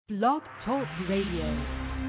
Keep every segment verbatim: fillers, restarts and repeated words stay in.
Blog Talk Radio.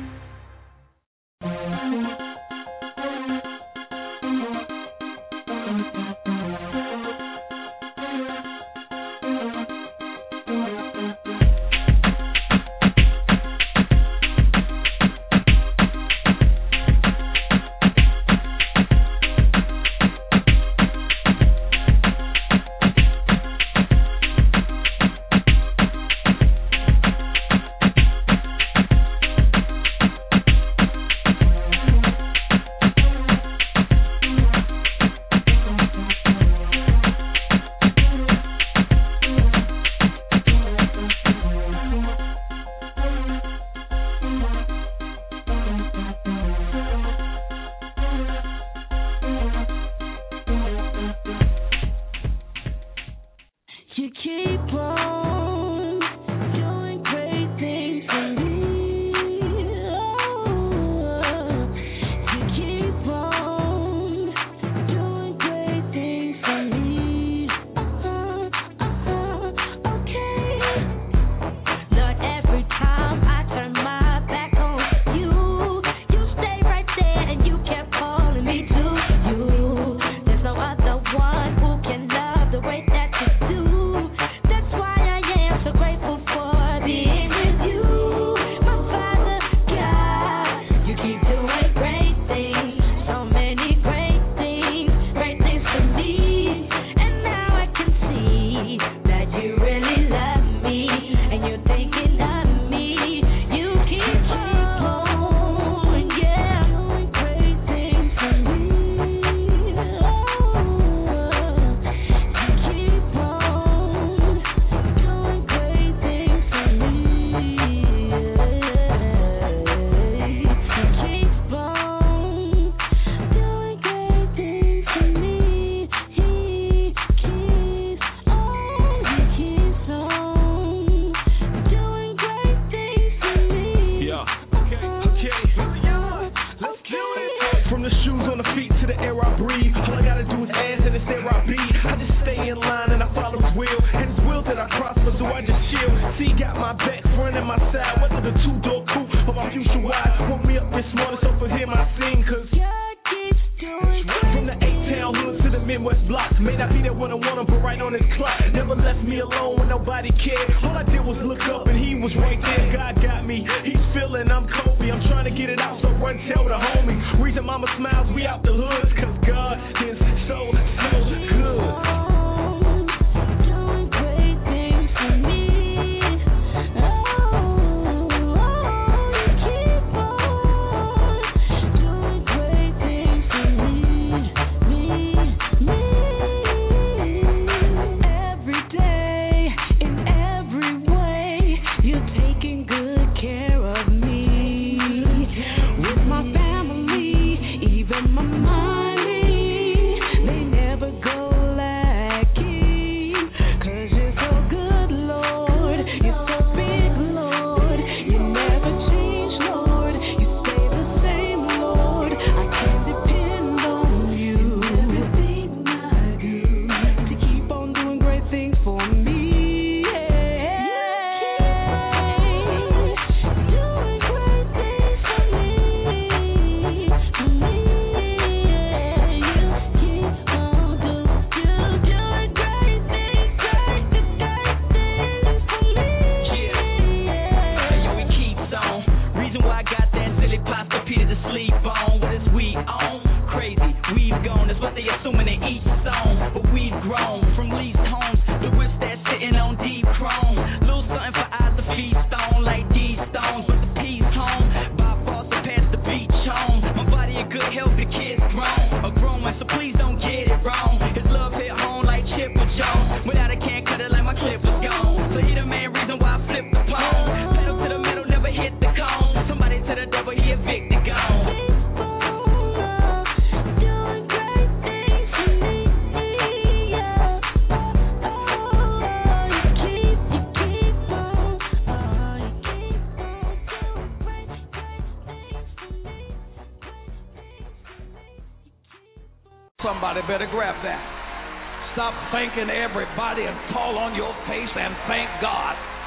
Somebody better grab that. Stop thanking everybody and fall on your face and thank God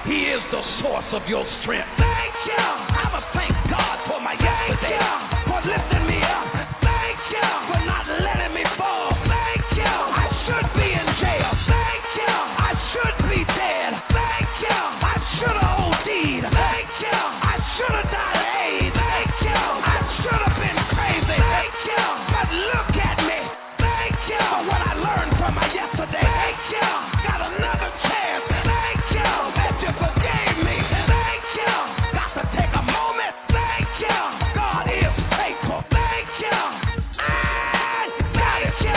He is the source of your strength. Thank you. I'ma thank God for my yesterday, for lifting me up. Thank you for not letting me fall. Thank you. I should be in jail. Thank you. I should be dead. Thank you. I should have OD'd. Thank you. I should have died of AIDS. Thank you. I should have been crazy. Thank you. But look at me. Thank you for what I learned from my yesterday. Thank you. Got another chance. Thank you that you forgave me. Thank you. Got to take a moment. Thank you. God is faithful. Thank you. I thank you.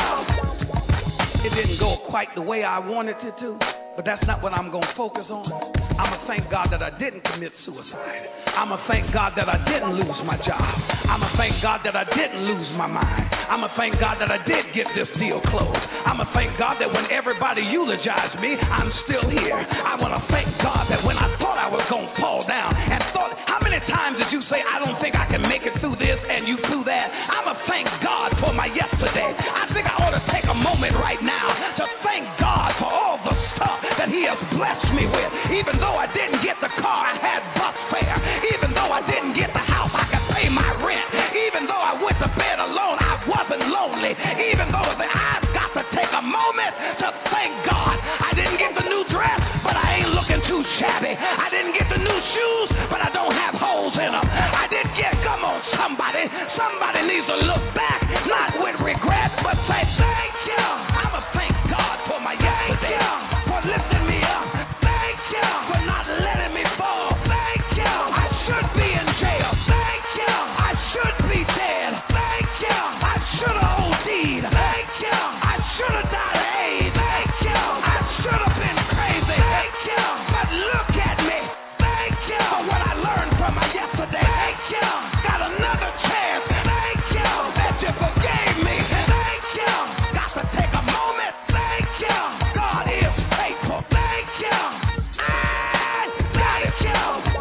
It didn't go quite the way I wanted it to, but that's not what I'm going to focus on. I'm going to thank God that I didn't commit suicide. I'm going to thank God that I didn't lose my job. I'm going to thank God that I didn't lose my mind. I'm going to thank God that I did get this deal closed. I'm going to thank God that when everybody eulogized me, I'm still here. I want to thank God that when I thought I was going to fall down and thought, how many times did you say, I don't think I can make it through this, and you through that? I'm going to thank God for my yesterday. I think I ought to take a moment right now to thank God for all the stuff that He has blessed me with. Even though I didn't get the car, I had bus fare. Even though I didn't get the house, I could pay my rent. Even though I went to bed alone, I wasn't lonely. Even though I've got to take a moment to thank God. I didn't get the new dress, but I ain't looking too shabby. I didn't get the new shoes, but I don't have holes in them. I didn't get, come on, somebody. Somebody needs to look back, not with regret, but say, thank you. I'm a thank God for my yesterday, for lifting me up. Thank you for not letting me fall. Thank you. I should be in jail. Thank you. I should be dead. Thank you. I should have OD'd. Thank you. I should have died of AIDS. Thank you. I should have been crazy. Thank you. But look at me. Thank you for what I learned from my yesterday. Thank you. Got another chance. Thank you that you forgave me. Thank you. Got to take a moment. Thank you. God is faithful. Thank you. I thank you.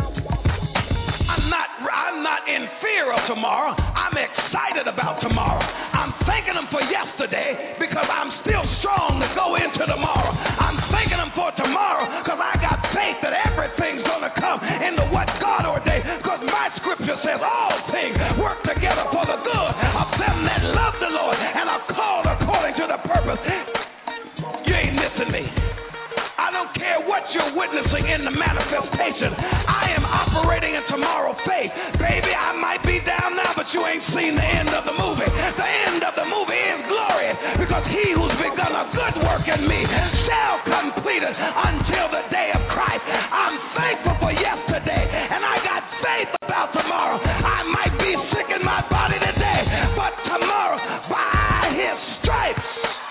I'm not, I'm not in fear of tomorrow. I'm excited about tomorrow. I'm thanking Him for yesterday because I'm still strong to go into tomorrow. I'm thanking Him for tomorrow because I got faith that everything's going to come into what God ordained. Because my scripture says all things work together for the good of them that love the Lord and are called according to the purpose. You ain't missing me. I don't care what you're witnessing in the manifestation. I am operating in tomorrow faith. Baby, I might be down now, but you ain't seen the end of the movie. The end of the movie is glorious because He who's begun a good work in me shall complete it until the day of Christ. I'm thankful for yesterday, and I got faith about tomorrow. I might be sick in my body today, but tomorrow, by His stripes.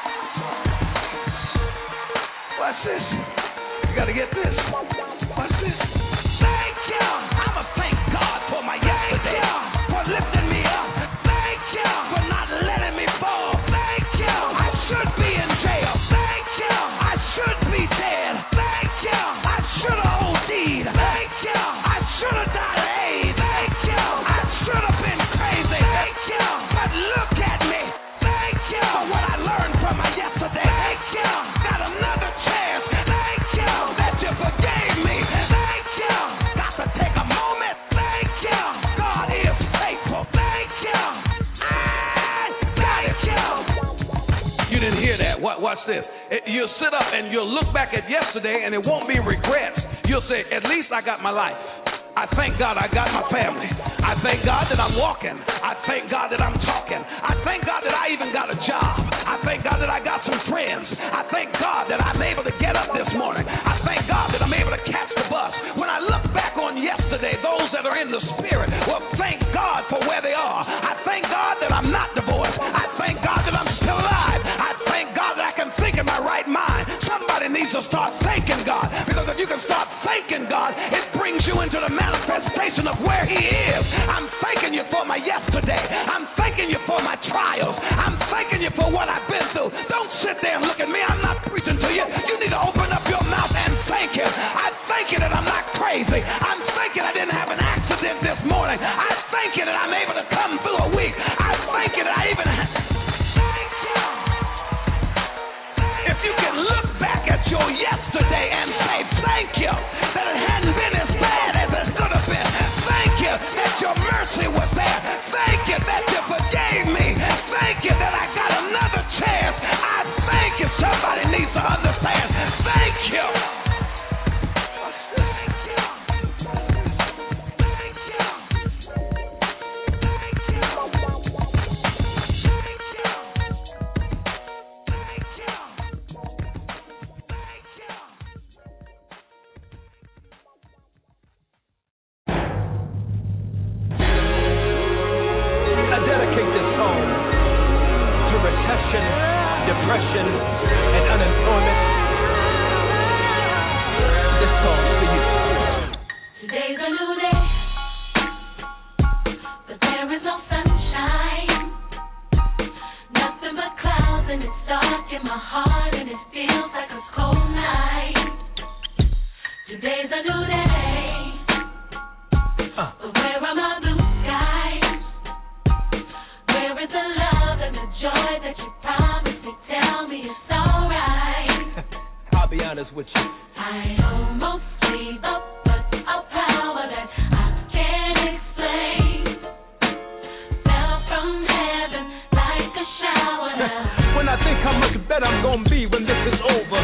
Watch this. You got to get this. Watch this. Thank you. I'm a thank God for my yesterday, for lifting me up. Thank you for not letting me fall. Thank you. I should be in jail. Thank you. I should be dead. Thank you. I should have OD'd. Thank you. I should have died of AIDS. Thank you. I should have been crazy. Thank you. But look at me. Thank you for what I learned from my yesterday. Thank you. Got another chance. Thank you that you forgave me. Thank you. Got to take a moment. Thank you. God is faithful. Thank you. I thank you. You didn't hear that. What, watch this. It, you'll sit up and you'll look back at yesterday and it won't be regrets. You'll say, at least I got my life. I thank God I got my family. I thank God that I'm walking. I thank God that I'm talking. I thank God that I even got a job. I thank God that I got some friends. I thank God that I'm able to get up this morning. I thank God that I'm able to catch the bus. When I look back on yesterday, those that are in the spirit will thank God for where they are. I thank God that I'm not divorced. I thank God that I'm still alive. I thank God that I can think in my right mind. Somebody needs to start thanking God, because if you can start thanking God, it brings you into the manifestation of where He is. I'm thanking You for my yesterday. I'm thanking You for my trials. I'm thanking You for what I've been through. Don't sit there and look at me. I'm not preaching to you. You need to open up your mouth and thank Him. I thank You that I'm not crazy. I'm thanking I didn't have an accident this morning. I thank You that I'm able to come through a week. I thank You that I even have. Thank You. If you can look back at your yesterday and say thank You that it depression and unemployment, this song's for you. Today's a new day, but there is no sunshine. Nothing but clouds, and it's dark in my heart, and it feels like a cold night. Today's a new day, uh. but where are my blue skies? Where is the love and the joy that you promised me? Tell me it's alright. I'll be honest with you. I almost gave up, but a power that I can't explain fell from heaven like a shower. When I think how much better I'm gonna be when this is over.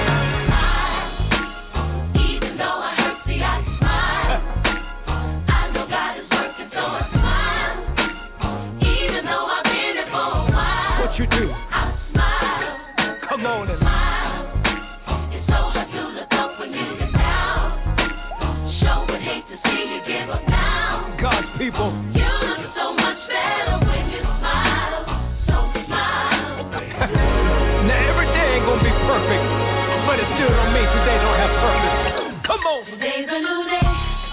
Even though I hurt, see I smile. I know God is working, so I smile. Even though I've been here for a while. What you do? I smile. Come on and smile. It's so hard to look up when you've been down. Sure would hate to see you give up now. God's people. You look so much better when you smile. So smile. Now every day ain't gonna be perfect, but it still don't mean today don't have purpose. Come on. Today's a new day,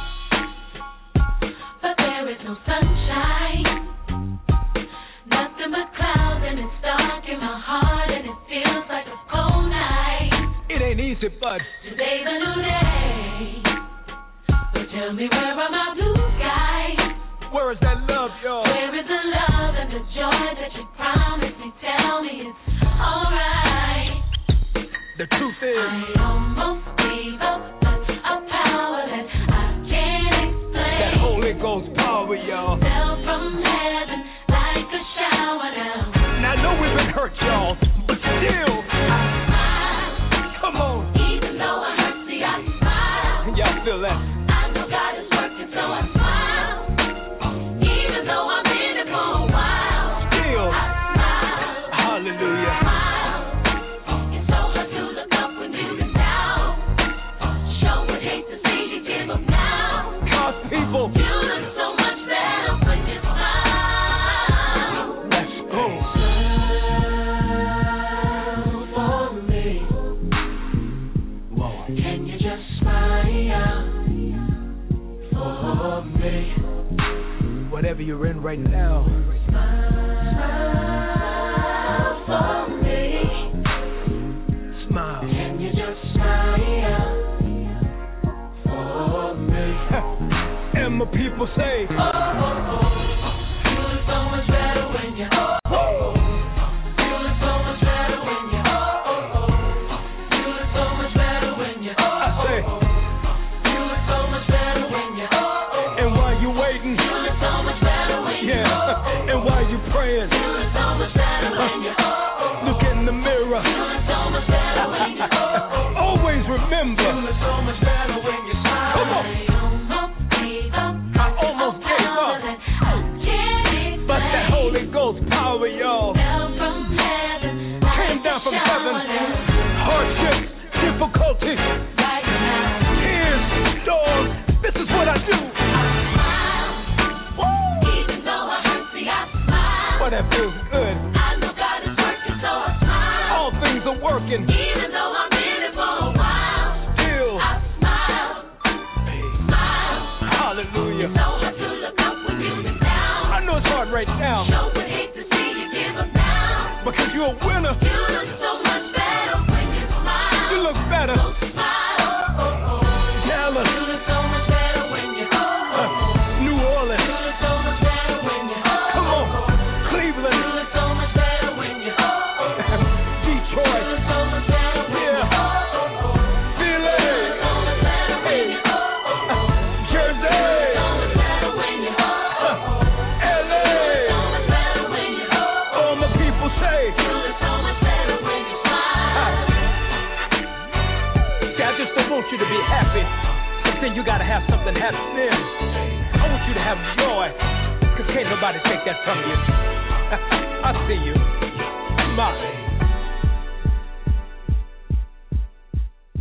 but there is no sunshine. Nothing but clouds, and it's dark in my heart, and it feels like a cold night. It ain't easy, but today's a new day. But tell me, where are my blue skies? where is that love, y'all? Where is the love and the joy that you promised me? Tell me it's alright. The truth is, I almost gave up, but a power that I can't explain. that Holy Ghost power, y'all. Fell from heaven like a shower down. Now I know we've been hurt, y'all, but still, I smile. come on. Even though I hurt, see I smile. Y'all feel that? I know God is working, so I smile. Even though I've been here for a while. Still, I smile. hallelujah. Smile. It's so hard to look up when you've been down. Sure would hate to see you give up now. God's people. You look so much better when you smile. Let's go. Smile for me. Whoa. Can you just smile for me? Whatever you're in right now, Smile for me. smile. Can you just smile for me? And my people say, Oh, oh, oh. You look so much better when you oh, oh, oh. You look so much better when you oh, oh, oh. You look so much better when you oh, I say, oh, oh. You look so much better when you oh, oh, oh. and while you waiting, You look so much better when you yeah, oh, oh, oh. and while you praying, You look so much better when you oh, oh, oh. look in the mirror. You look so much better when you oh, oh, oh. Always remember, You look so much better when you smile. Come on. I almost gave up. I almost gave up. But that Holy Ghost power, y'all, came down from heaven. Hardship, difficulty, tears, storms. This is what I do. Even though I hurt, see I smile. But that feels good. I know God is working, so I smile. All things are working. Even though I've been here for a while, Still, I smile, smile. hallelujah. So hard to look up when you've been down. I know it's hard right now, Sure would hate to see you give up now. because you're a winner. You look so much better when you smile. You look better. So smile. Dallas, You look so much better when you oh, oh, oh. New You Orleans, look so much better when you oh, come oh, on, oh. You Cleveland, look so much better when you oh, oh, oh. You Detroit, look so much better when you Yeah. oh, oh, oh. Philly, You look so much better when you oh, oh, oh. Jersey, So much better when you oh, oh, oh. L A. So much better when you oh, oh, All my people say, You look so much better when you smile. see, I just don't want you to be happy, but then you gotta have something happening. I want you to have joy, cause can't nobody take that from you. I see you. Smile.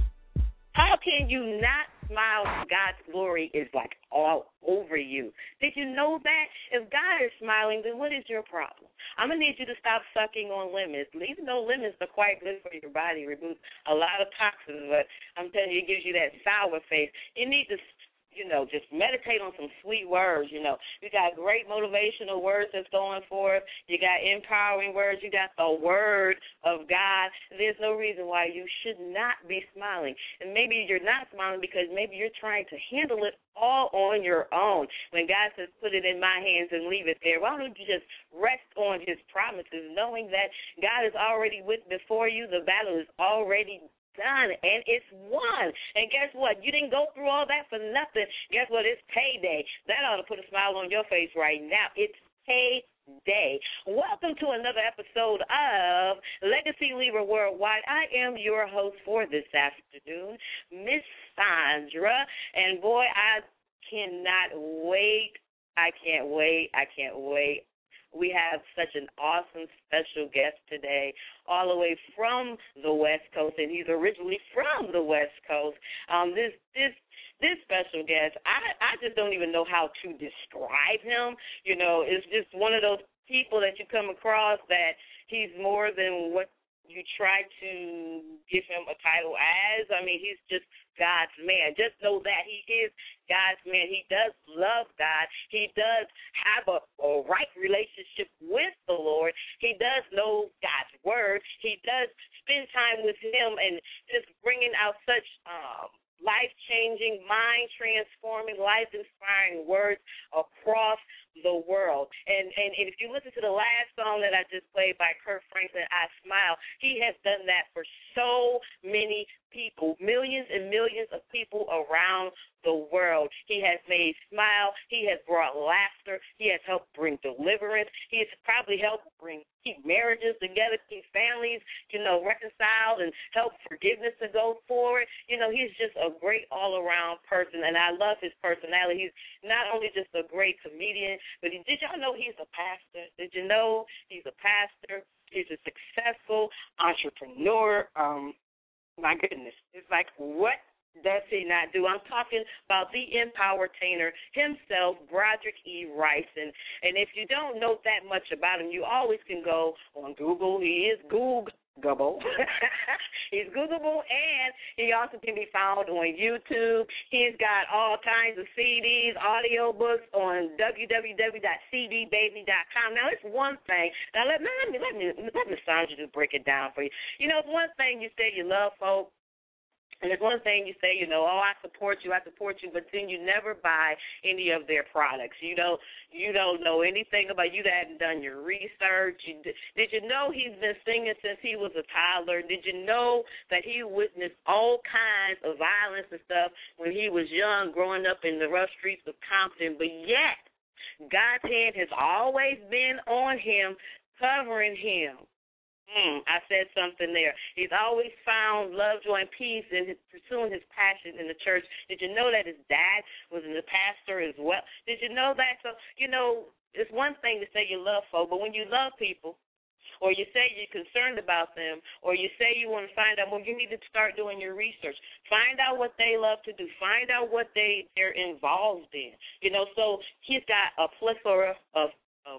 How can you not smile? God's glory is like all over you. Did you know that? If God is smiling, then what is your problem? I'm going to need you to stop sucking on lemons. Even though lemons are quite good for your body, remove a lot of toxins, but I'm telling you, it gives you that sour face. You need to, you know, just meditate on some sweet words, you know. You got great motivational words that's going forth. You got empowering words. You got the word of God. There's no reason why you should not be smiling. And maybe you're not smiling because maybe you're trying to handle it all on your own. When God says, put it in my hands and leave it there, why don't you just rest on his promises, knowing that God is already with before you. The battle is already done, and it's won. And guess what? You didn't go through all that for nothing. Guess what? It's payday. That ought to put a smile on your face right now. It's payday. Welcome to another episode of Legacy Leader Worldwide. I am your host for this afternoon, Miss Sandra. And boy, I cannot wait. I can't wait. I can't wait. We have such an awesome special guest today, all the way from the West Coast, and he's originally from the West Coast. Um, this this this special guest, I, I just don't even know how to describe him. You know, it's just one of those people that you come across that he's more than what you try to give him a title as. I mean, he's just God's man. Just know that he is God's man. He does love God. He does have a, a right relationship with the Lord. He does know God's word. He does spend time with him and just bringing out such um, life-changing, mind-transforming, life-inspiring words across the world. And, and and if you listen to the last song that I just played by Kirk Franklin, I Smile, he has done that for so many people, millions and millions of people around the world. He has made smile. He has brought laughter. He has helped bring deliverance. He has probably helped bring keep marriages together, keep families, you know, reconciled and help forgiveness to go forward. You know, he's just a great all-around person, and I love his personality. He's not only just a great comedian, but he, did y'all know he's a pastor? Did you know he's a pastor? He's a successful entrepreneur. Um, my goodness. It's like, what does he not do? I'm talking about the Empowertainer himself, Broderick E. Rice. And, and if you don't know that much about him, you always can go on Google. He is Googleable. He's Googleable, and he also can be found on YouTube. He's got all kinds of C Ds, audio books on w w w dot c d baby dot com. Now, it's one thing. Now, let, let me let me let me Sandra just break it down for you. You know, it's one thing you say you love folk. And it's one thing you say, you know, oh, I support you, I support you, but then you never buy any of their products. You don't, you don't know anything about, you hadn't done your research. You, did you know he's been singing since he was a toddler? Did you know that he witnessed all kinds of violence and stuff when he was young, growing up in the rough streets of Compton? But yet, God's hand has always been on him, covering him. Mm, I said something there. He's always found love, joy, and peace in his, pursuing his passion in the church. Did you know that his dad was a pastor as well? Did you know that? So, you know, it's one thing to say you love folk, but when you love people, or you say you're concerned about them, or you say you want to find out, well, you need to start doing your research. Find out what they love to do. Find out what they, they're involved in. You know, so he's got a plethora of, of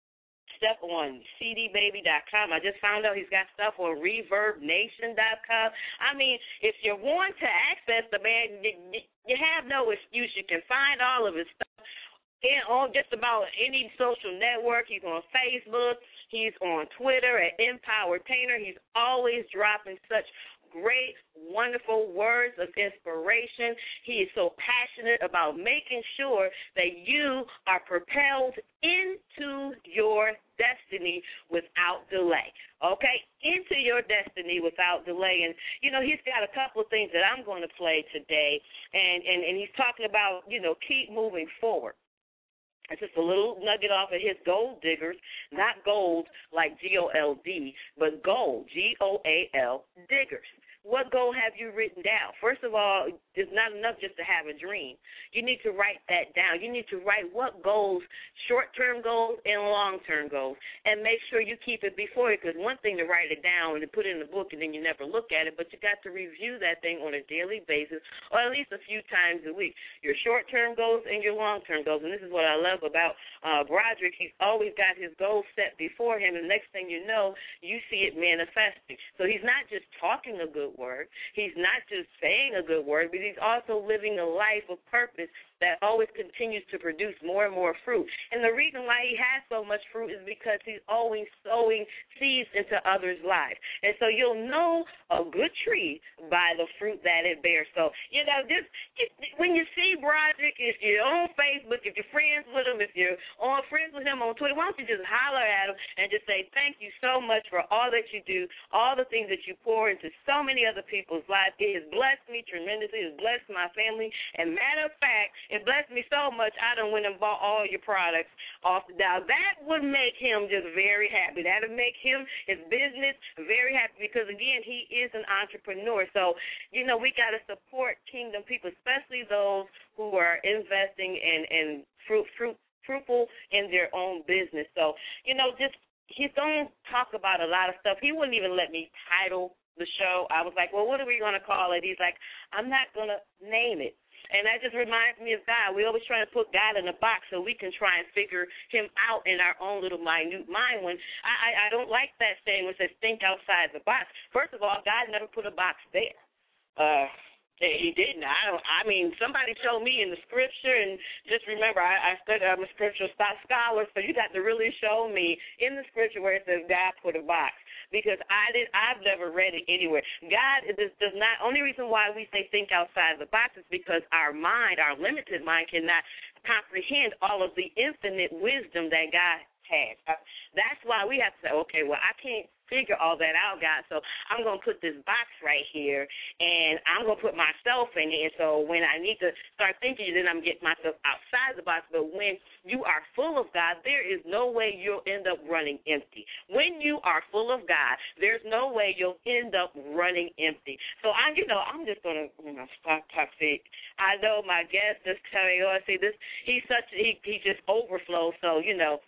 stuff on c d baby dot com. I just found out he's got stuff on reverb nation dot com. I mean, if you want to access the man, you, you have no excuse. You can find all of his stuff in, on just about any social network. He's on Facebook. He's on Twitter at Empowertainer. He's always dropping such great, wonderful words of inspiration. He is so passionate about making sure that you are propelled into your destiny without delay, okay? Into your destiny without delay. And, you know, he's got a couple of things that I'm going to play today, and, and, and he's talking about, you know, keep moving forward. It's just a little nugget off of his Gold Diggers, not gold like G O L D, but gold, G O A L, Diggers. what goal have you written down? First of all, it's not enough just to have a dream. You need to write that down. You need to write what goals, short-term goals and long-term goals, and make sure you keep it before you, because one thing to write it down and to put it in a book and then you never look at it, but you got to review that thing on a daily basis or at least a few times a week, your short-term goals and your long-term goals. And this is what I love about uh, Broderick. He's always got his goals set before him, and the next thing you know, you see it manifesting. So he's not just talking a good word. He's not just saying a good word, but he's also living a life of purpose that always continues to produce more and more fruit. And the reason why he has so much fruit is because he's always sowing seeds into others' lives. And so you'll know a good tree by the fruit that it bears. So, you know, just when you see Broderick, if you're on Facebook, if you're friends with him, if you're on friends with him on Twitter, why don't you just holler at him and just say, thank you so much for all that you do, all the things that you pour into so many other people's lives. It has blessed me tremendously. It has blessed my family. And matter of fact, it blessed me so much, I done went and bought all your products off the dial. That would make him just very happy. That would make him, his business, very happy because, again, he is an entrepreneur. So, you know, we got to support Kingdom people, especially those who are investing in, in fruit, fruit, fruitful in their own business. So, you know, just he's going to talk about a lot of stuff. He wouldn't even let me title the show. I was like, well, what are we going to call it? He's like, I'm not going to name it. And that just reminds me of God. We always try to put God in a box so we can try and figure him out in our own little minute mind. When I, I, I don't like that saying which says think outside the box. First of all, God never put a box there. Uh, he didn't. I don't. I mean, somebody showed me in the scripture, and just remember, I, I studied. I'm a scriptural scholar, so you got to really show me in the scripture where it says God put a box. Because I did, I've never read it anywhere. God does, does not. Only reason why we say think outside the box is because our mind, our limited mind, cannot comprehend all of the infinite wisdom that God has. That's why we have to say, okay, well, I can't figure all that out, God, so I'm going to put this box right here, and I'm going to put myself in it. And so when I need to start thinking, then I'm getting myself outside the box. But when you are full of God, there is no way you'll end up running empty. When you are full of God, there's no way you'll end up running empty. So, I, you know, I'm just going to, you know, stop talking. I know my guest is coming on. See, this, he's such, he, he just overflows. So, you know,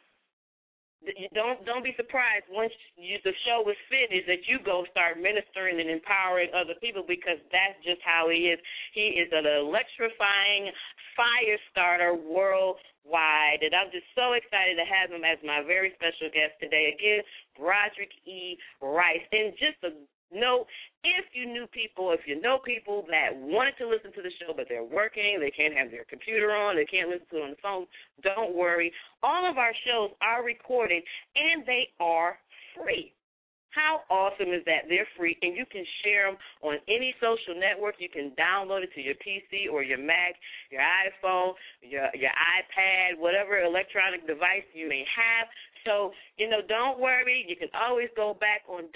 Don't don't be surprised once you, the show is finished that you go start ministering and empowering other people, because that's just how he is. He is an electrifying fire starter worldwide, and I'm just so excited to have him as my very special guest today. Again, Broderick E. Rice. And just a note, if you knew people, if you know people that wanted to listen to the show but they're working, they can't have their computer on, they can't listen to it on the phone, don't worry. All of our shows are recorded, and they are free. How awesome is that? They're free, and you can share them on any social network. You can download it to your P C or your Mac, your iPhone, your, your iPad, whatever electronic device you may have. So, you know, don't worry. You can always go back on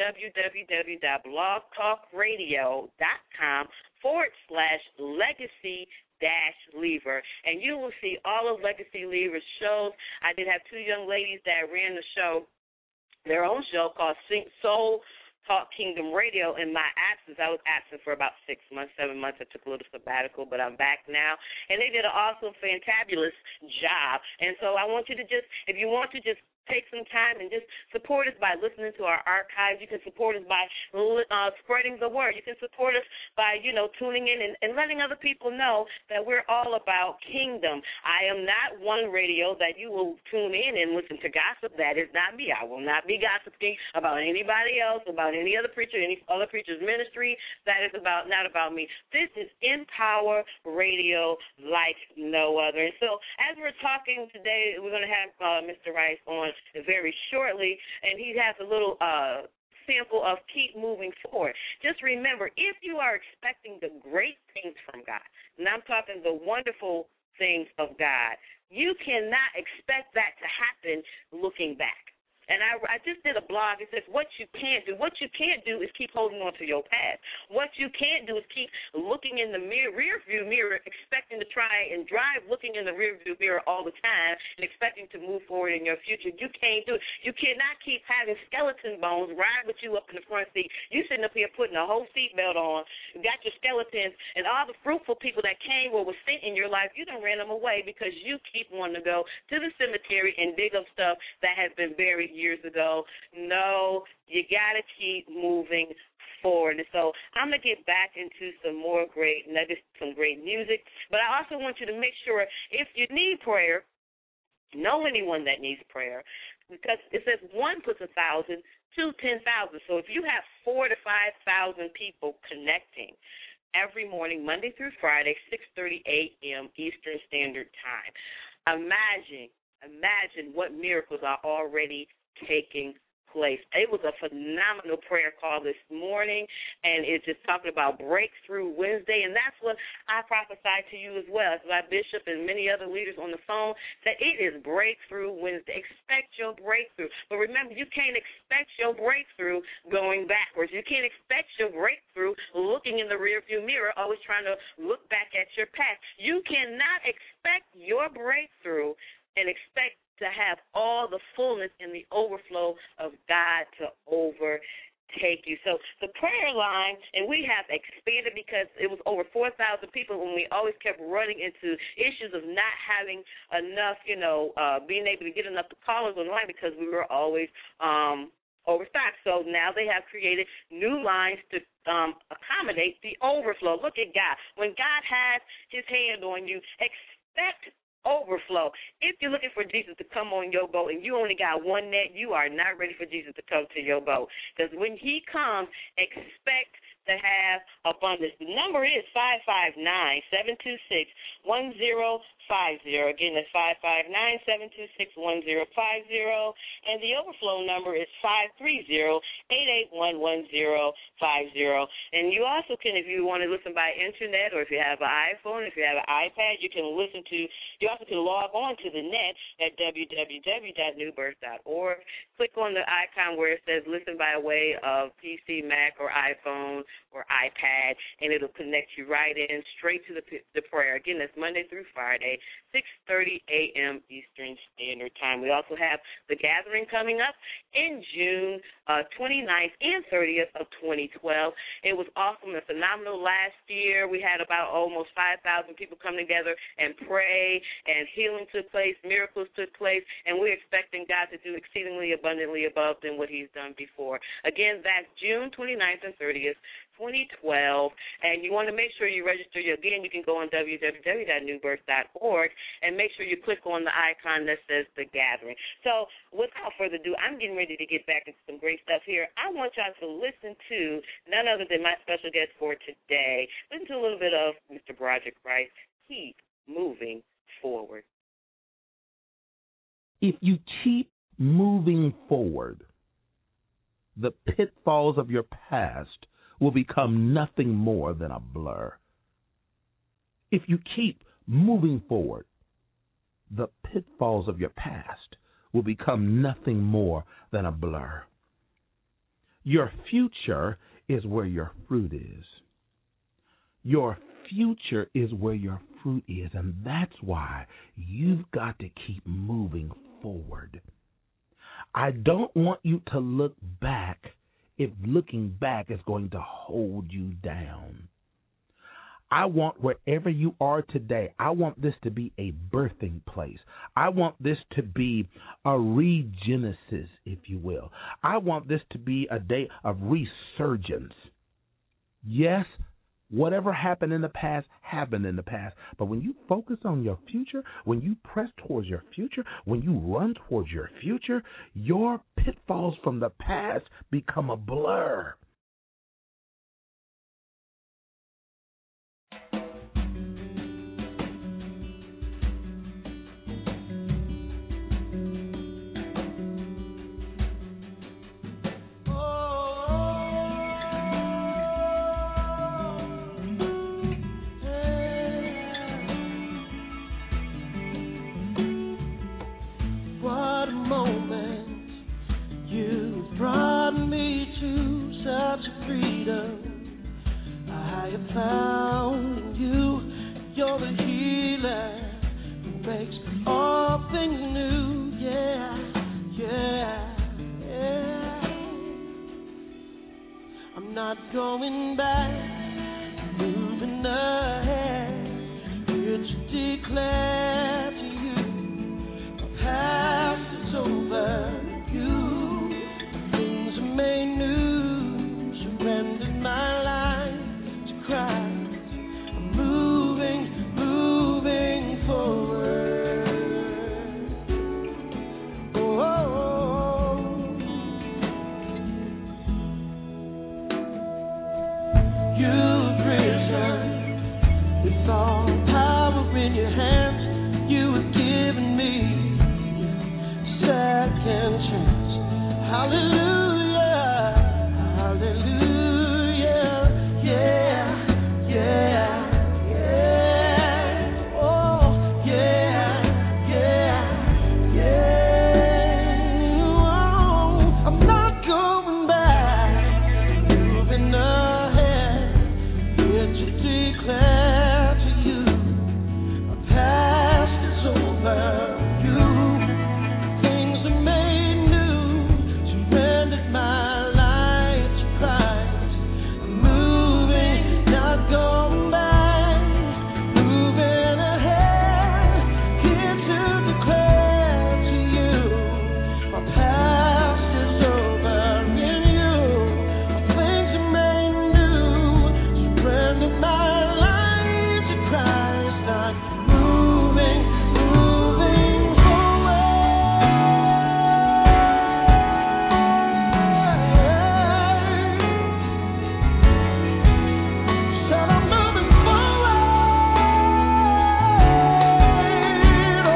www.blogtalkradio.com forward slash legacy dash Lever, and you will see all of Legacy Lever's shows. I did have two young ladies that ran the show, their own show called Soul Talk Kingdom Radio. In my absence, I was absent for about six months, seven months. I took a little sabbatical, but I'm back now. And they did an awesome, fantabulous job. And so I want you to just, if you want to just take some time and just support us by listening to our archives. You can support us by uh, spreading the word. You can support us by, you know, tuning in and, and letting other people know that we're all about kingdom. I am not one radio that you will tune in and listen to gossip. That is not me. I will not be gossiping about anybody else, about any other preacher, any other preacher's ministry. That is about not about me. This is Empower Radio like no other. And so as we're talking today, we're going to have uh, Mister Rice on very shortly, and he has a little uh, sample of Keep Moving Forward. Just remember, if you are expecting the great things from God, and I'm talking the wonderful things of God, you cannot expect that to happen looking back. And I, I just did a blog. It says what you can't do. What you can't do is keep holding on to your past. What you can't do is keep looking in the mirror, rear view mirror, expecting to try and drive looking in the rear view mirror all the time and expecting to move forward in your future. You can't do it. You cannot keep having skeleton bones ride with you up in the front seat. You sitting up here putting a whole seatbelt on, you got your skeletons, and all the fruitful people that came or were sent in your life, you done ran them away because you keep wanting to go to the cemetery and dig up stuff that has been buried years ago. No, you got to keep moving forward. And so I'm going to get back into some more great nuggets, some great music. But I also want you to make sure if you need prayer, know anyone that needs prayer, because it says one puts a thousand, two ten thousand. So if you have four to five thousand people connecting every morning, Monday through Friday, six thirty a.m. Eastern Standard Time, imagine, imagine what miracles are already taking place. It was a phenomenal prayer call this morning, and it's just talking about Breakthrough Wednesday, and that's what I prophesied to you as well. As my bishop and many other leaders on the phone said, it is Breakthrough Wednesday. Expect your breakthrough. But remember, you can't expect your breakthrough going backwards. You can't expect your breakthrough looking in the rearview mirror, always trying to look back at your past. You cannot expect your breakthrough and expect to have all the fullness and the overflow of God to overtake you. So the prayer line, and we have expanded because it was over four thousand people, and we always kept running into issues of not having enough, you know, uh, being able to get enough callers online because we were always um, overstocked. So now they have created new lines to um, accommodate the overflow. Look at God. When God has his hand on you, expect overflow. If you're looking for Jesus to come on your boat and you only got one net, you are not ready for Jesus to come to your boat. Because when he comes, expect to have abundance. The number is five five nine, seven two six, one zero five zero. Again, that's five five nine, seven two six, one zero five zero. And the overflow number is five three zero, eight eight one, one zero five zero. And you also can, if you want to listen by internet or if you have an iPhone, if you have an iPad, you can listen to, you also can log on to the net at w w w dot new birth dot org. Click on the icon where it says listen by way of P C, Mac, or iPhone or iPad, and it'll connect you right in straight to the, the prayer. Again, that's Monday through Friday, six thirty a.m. Eastern Standard Time. We also have the gathering coming up in June uh, twenty-ninth and thirtieth of twenty twelve. It was awesome and phenomenal last year. We had about almost five thousand people come together and pray, and healing took place, miracles took place, and we're expecting God to do exceedingly abundantly above than what he's done before. Again, that's June twenty-ninth and thirtieth, twenty twelve, and you want to make sure you register. Again, you can go on w w w dot new birth dot org and make sure you click on the icon that says The Gathering. So without further ado, I'm getting ready to get back into some great stuff here. I want y'all to listen to none other than my special guest for today. Listen to a little bit of Mister Broderick Rice. Keep moving forward. If you keep moving forward, the pitfalls of your past will become nothing more than a blur. If you keep moving forward, the pitfalls of your past will become nothing more than a blur. Your future is where your fruit is. Your future is where your fruit is, and that's why you've got to keep moving forward. I don't want you to look back if looking back is going to hold you down. I want wherever you are today, I want this to be a birthing place. I want this to be a regenesis, if you will. I want this to be a day of resurgence. Yes, whatever happened in the past, happened in the past. But when you focus on your future, when you press towards your future, when you run towards your future, your pitfalls from the past become a blur. not going back, moving ahead. Here to declare to you, my past is over. You, things are made new. Surrendered my life to Christ. I'm moving, moving forward. Oh, oh, oh. You've risen with all power in your hands. You have given me a second chance. Hallelujah, hallelujah, yeah, yeah, yeah. Oh, yeah, yeah, yeah. Oh, I'm not going back, moving ahead. Here to declare to you, my past is over. You, things are made new. Surrendered my life to Christ. I'm moving, not going back, moving ahead. Here to declare to you, my past is over. In you, things are made new. Surrendered my life to Christ. I'm moving, moving forward. Said I'm moving forward. Oh,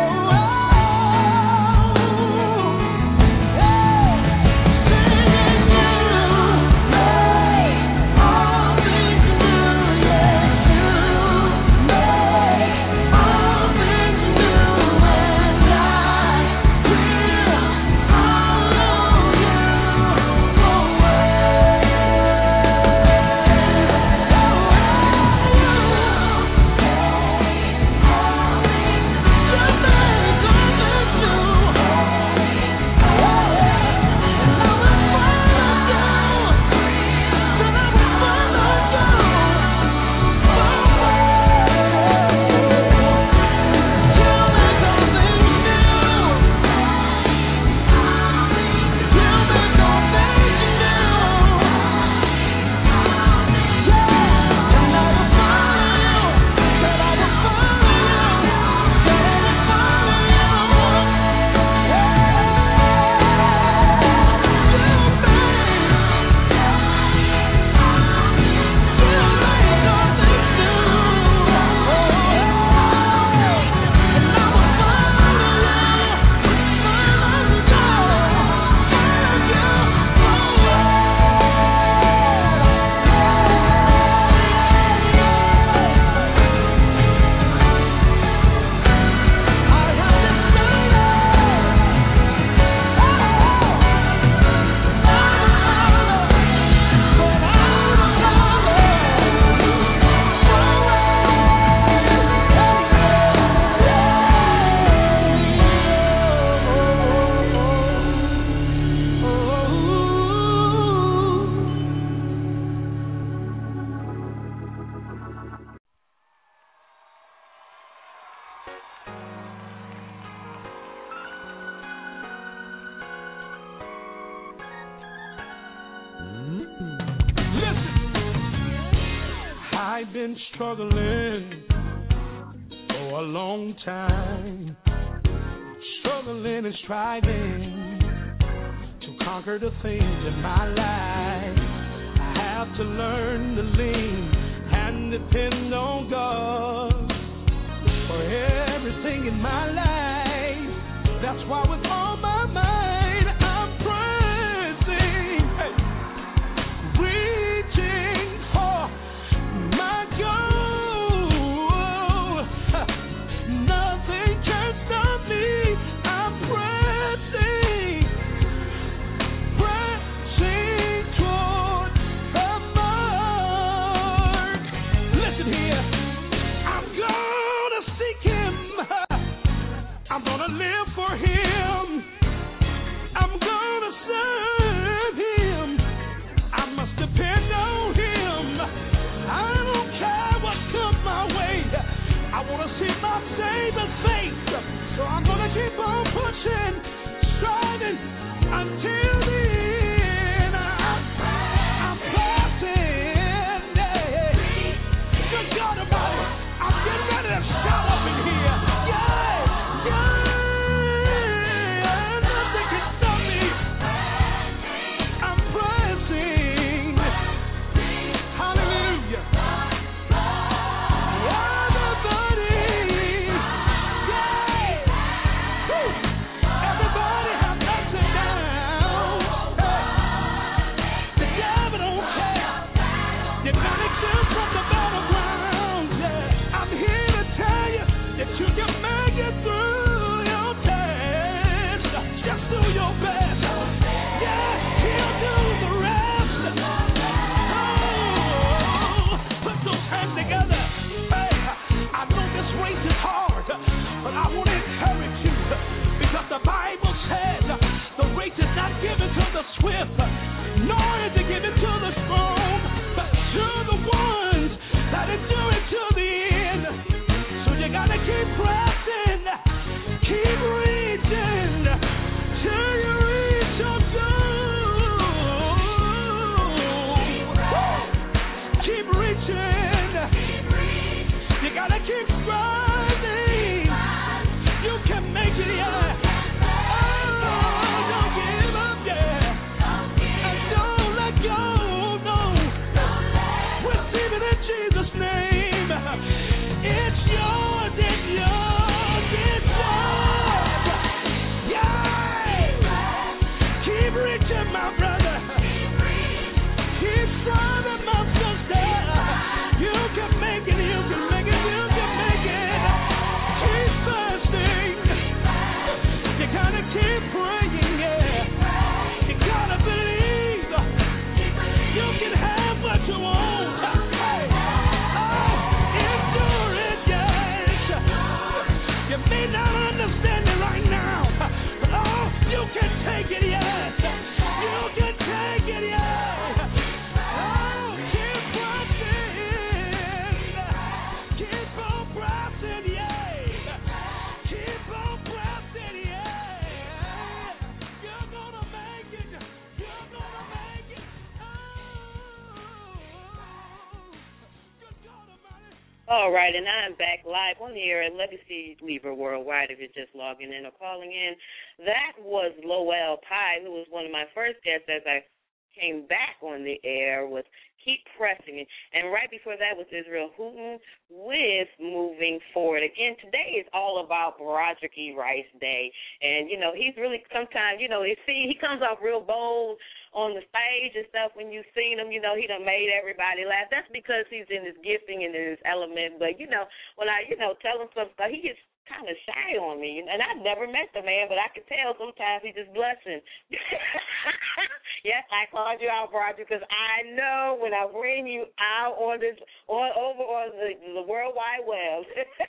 I've been struggling for a long time, struggling and striving to conquer the things in my life. I have to learn to lean and depend on God for everything in my life. That's why with all my might I'm pressing, hey, reaching for my goal. Nothing can stop me. I'm pressing, pressing toward the mark. Listen here, I'm gonna seek Him. All right, and I'm back live on the air at Legacy Lever Worldwide if you're just logging in or calling in. That was Lowell Pye, who was one of my first guests as I came back on the air with Keep Pressing It. And right before that was Israel Houghton with Moving Forward. Again, today is all about Broderick E. Rice Day. And, you know, he's really sometimes, you know, you see, he comes off real bold on the stage and stuff when you've seen him. You know, he done made everybody laugh. That's because he's in his gifting and in his element. But, you know, when I, you know, tell him some stuff, he gets kind of shy on me. And I've never met the man, but I can tell sometimes he's just blushing. Yes, I called you out, Broderick, because I know when I bring you out on this, on over on the, the World Wide Web,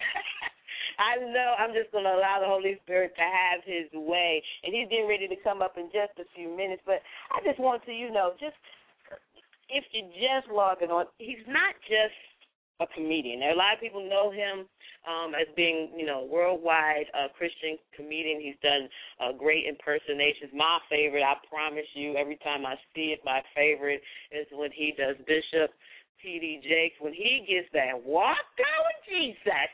I know I'm just going to allow the Holy Spirit to have his way. And he's getting ready to come up in just a few minutes. But I just want to, you know, just if you're just logging on, he's not just a comedian. There, a lot of people know him um, as being, you know, worldwide uh, Christian comedian. He's done uh, great impersonations. My favorite, I promise you, every time I see it, my favorite is when he does Bishop T D Jakes, when he gets that walk going Jesus.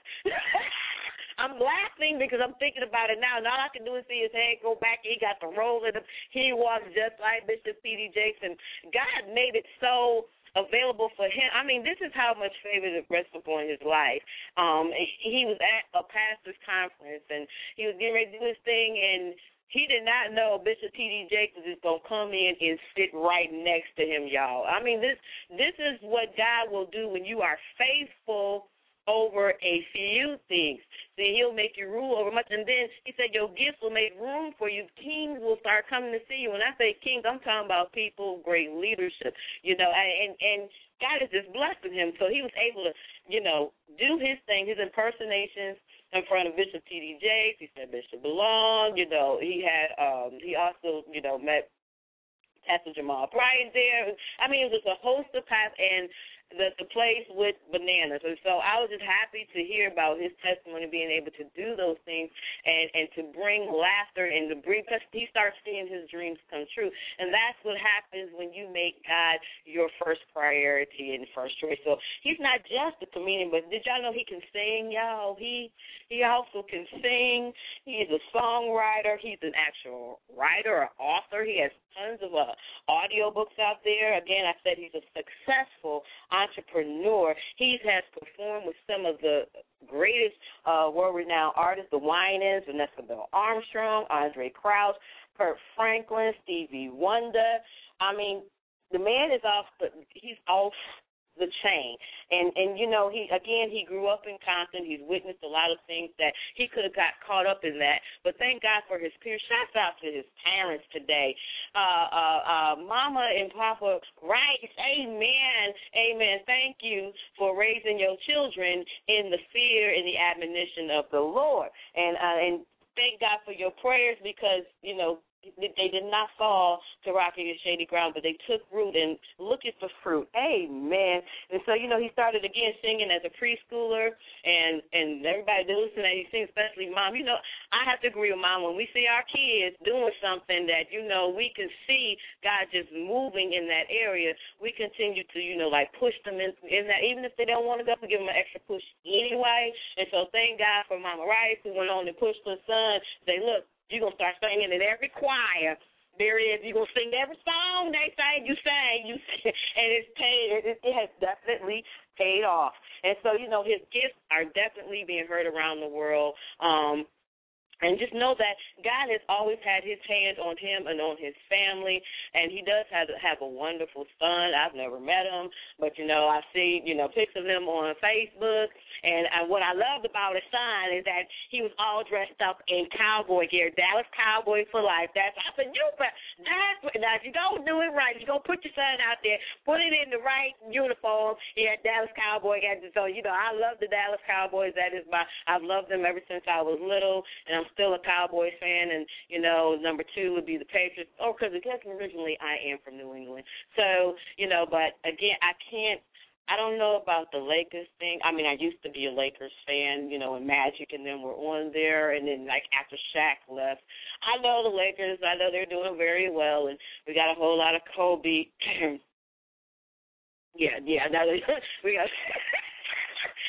I'm laughing because I'm thinking about it now, and all I can do is see his head go back. He got the roll in him. He walks just like Bishop T D Jakes, and God made it so available for him. I mean, this is how much favor that rests upon his life. Um, he was at a pastor's conference, and he was getting ready to do his thing, and he did not know Bishop T D Jakes was just going to come in and sit right next to him, y'all. I mean, this this is what God will do when you are faithful over a few things. See, he'll make you rule over much. And then he said your gifts will make room for you. Kings will start coming to see you. When I say kings, I'm talking about people, great leadership, you know, and, and God is just blessing him. So he was able to, you know, do his thing, his impersonations in front of Bishop T D Jakes. He said Bishop Belong, you know, he had, um, he also, you know, met Pastor Jamal Bryant there. I mean, it was a host of past, and the, the place with bananas. And so I was just happy to hear about his testimony, being able to do those things and, and to bring laughter and to bring, because he starts seeing his dreams come true. And that's what happens when you make God your first priority and first choice. So he's not just a comedian, but did y'all know he can sing, y'all? He he also can sing. He's a songwriter. He's an actual writer, an author. He has tons of uh, audio books out there. Again, I said he's a successful entrepreneur. He has performed with some of the greatest uh, world-renowned artists, the Winans, Vanessa Bell Armstrong, Andre Crouch, Kurt Franklin, Stevie Wonder. I mean, the man is off the, he's off the chain. And, and you know, he again, he grew up in Compton. He's witnessed a lot of things that he could have got caught up in that. But thank God for his peers. Shouts out to his parents today. Uh, uh, uh, Mama and Papa Rice, amen, amen. Thank you for raising your children in the fear and the admonition of the Lord. And, uh, and thank God for your prayers because, you know, they did not fall to rocky and shady ground, but they took root and look at the fruit. Amen. And so, you know, he started again singing as a preschooler, and, and everybody that listen to he sings, especially Mom. You know, I have to agree with Mom. When we see our kids doing something that, you know, we can see God just moving in that area, we continue to, you know, like push them in, in that. Even if they don't want to go, we give them an extra push anyway. And so thank God for Mama Rice, who went on and pushed her son. Say, look, you're going to start singing in every choir there is. You're going to sing every song they say, you sing. You sing. And it's paid. It, it has definitely paid off. And so, you know, his gifts are definitely being heard around the world. Um, And just know that God has always had his hands on him and on his family, and he does have have a wonderful son. I've never met him, but, you know, I see, you know, pics of him on Facebook, and, and what I loved about his son is that he was all dressed up in cowboy gear, Dallas Cowboy for life. That's, I said, you, but that's, now, if you don't do it right, if you go put your son out there, put it in the right uniform, yeah, Dallas Cowboy. So, you know, I love the Dallas Cowboys. That is my, I've loved them ever since I was little, and I'm still a Cowboys fan, and, you know, number two would be the Patriots. Oh, because again, originally I am from New England. So, you know, but again, I can't, I don't know about the Lakers thing. I mean, I used to be a Lakers fan, you know, and Magic and them were on there, and then, like, after Shaq left, I know the Lakers, I know they're doing very well, and we got a whole lot of Kobe. yeah, yeah, now we got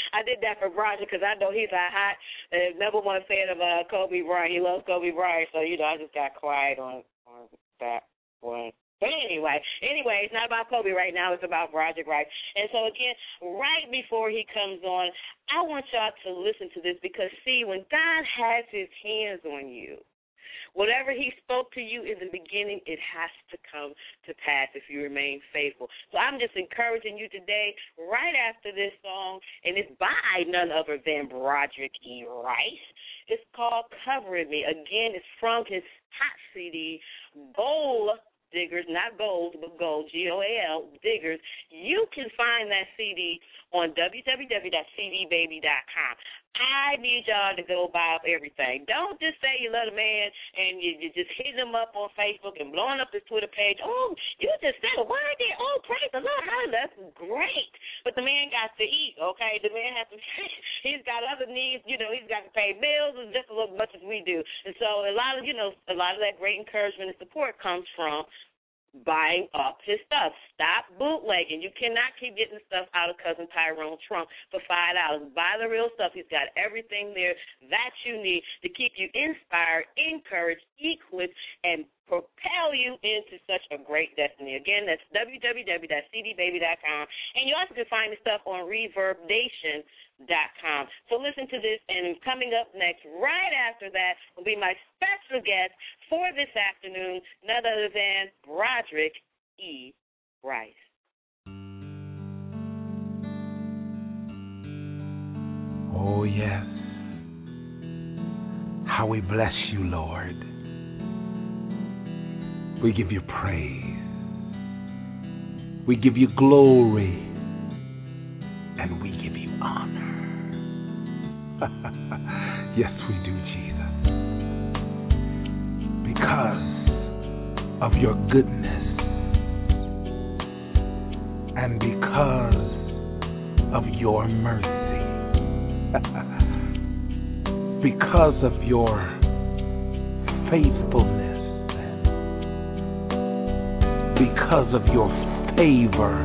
I did that for Broderick because I know he's a hot, uh, number one fan of uh, Kobe Bryant. He loves Kobe Bryant, so, you know, I just got quiet on, on that one. But anyway, anyway, it's not about Kobe right now. It's about Broderick Rice. And so, again, right before he comes on, I want y'all to listen to this because, see, when God has his hands on you, whatever he spoke to you in the beginning, it has to come to pass if you remain faithful. So I'm just encouraging you today, right after this song, and it's by none other than Broderick E. Rice. It's called Covering Me. Again, it's from his hot C D, Gold Diggers, not gold, but gold, G O A L, Diggers. You can find that C D on w w w dot c d baby dot com. I need y'all to go buy up everything. Don't just say you love a man and you, you just hitting him up on Facebook and blowing up his Twitter page. Oh, you just said a word there. Oh, praise the Lord. Oh, that's great. But the man got to eat, okay? The man has to, he's got other needs. You know, he's got to pay bills just as much as we do. And so a lot of, you know, a lot of that great encouragement and support comes from buying up his stuff. Stop bootlegging. You cannot keep getting stuff out of Cousin Tyrone trunk for five dollars. Buy the real stuff. He's got everything there that you need to keep you inspired, encouraged, equipped, and propel you into such a great destiny. Again, that's w w w dot c d baby dot com. And you also can find the stuff on reverb nation dot com. So listen to this, and coming up next, right after that, will be my special guest for this afternoon, none other than Broderick E. Rice. Oh, yes. How we bless you, Lord. We give you praise. We give you glory. And we give you honor. Yes, we do, Jesus. Because of your goodness and because of your mercy, because of your faithfulness, because of your favor,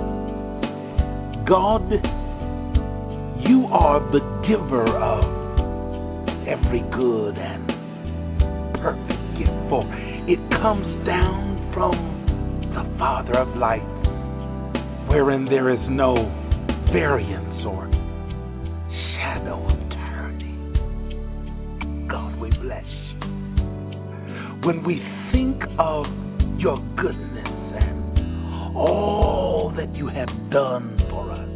God, you are the giver of every good and perfect gift, for it comes down from the Father of lights, wherein there is no variance or shadow of turning. God, we bless you. When we think of your goodness and all that you have done for us,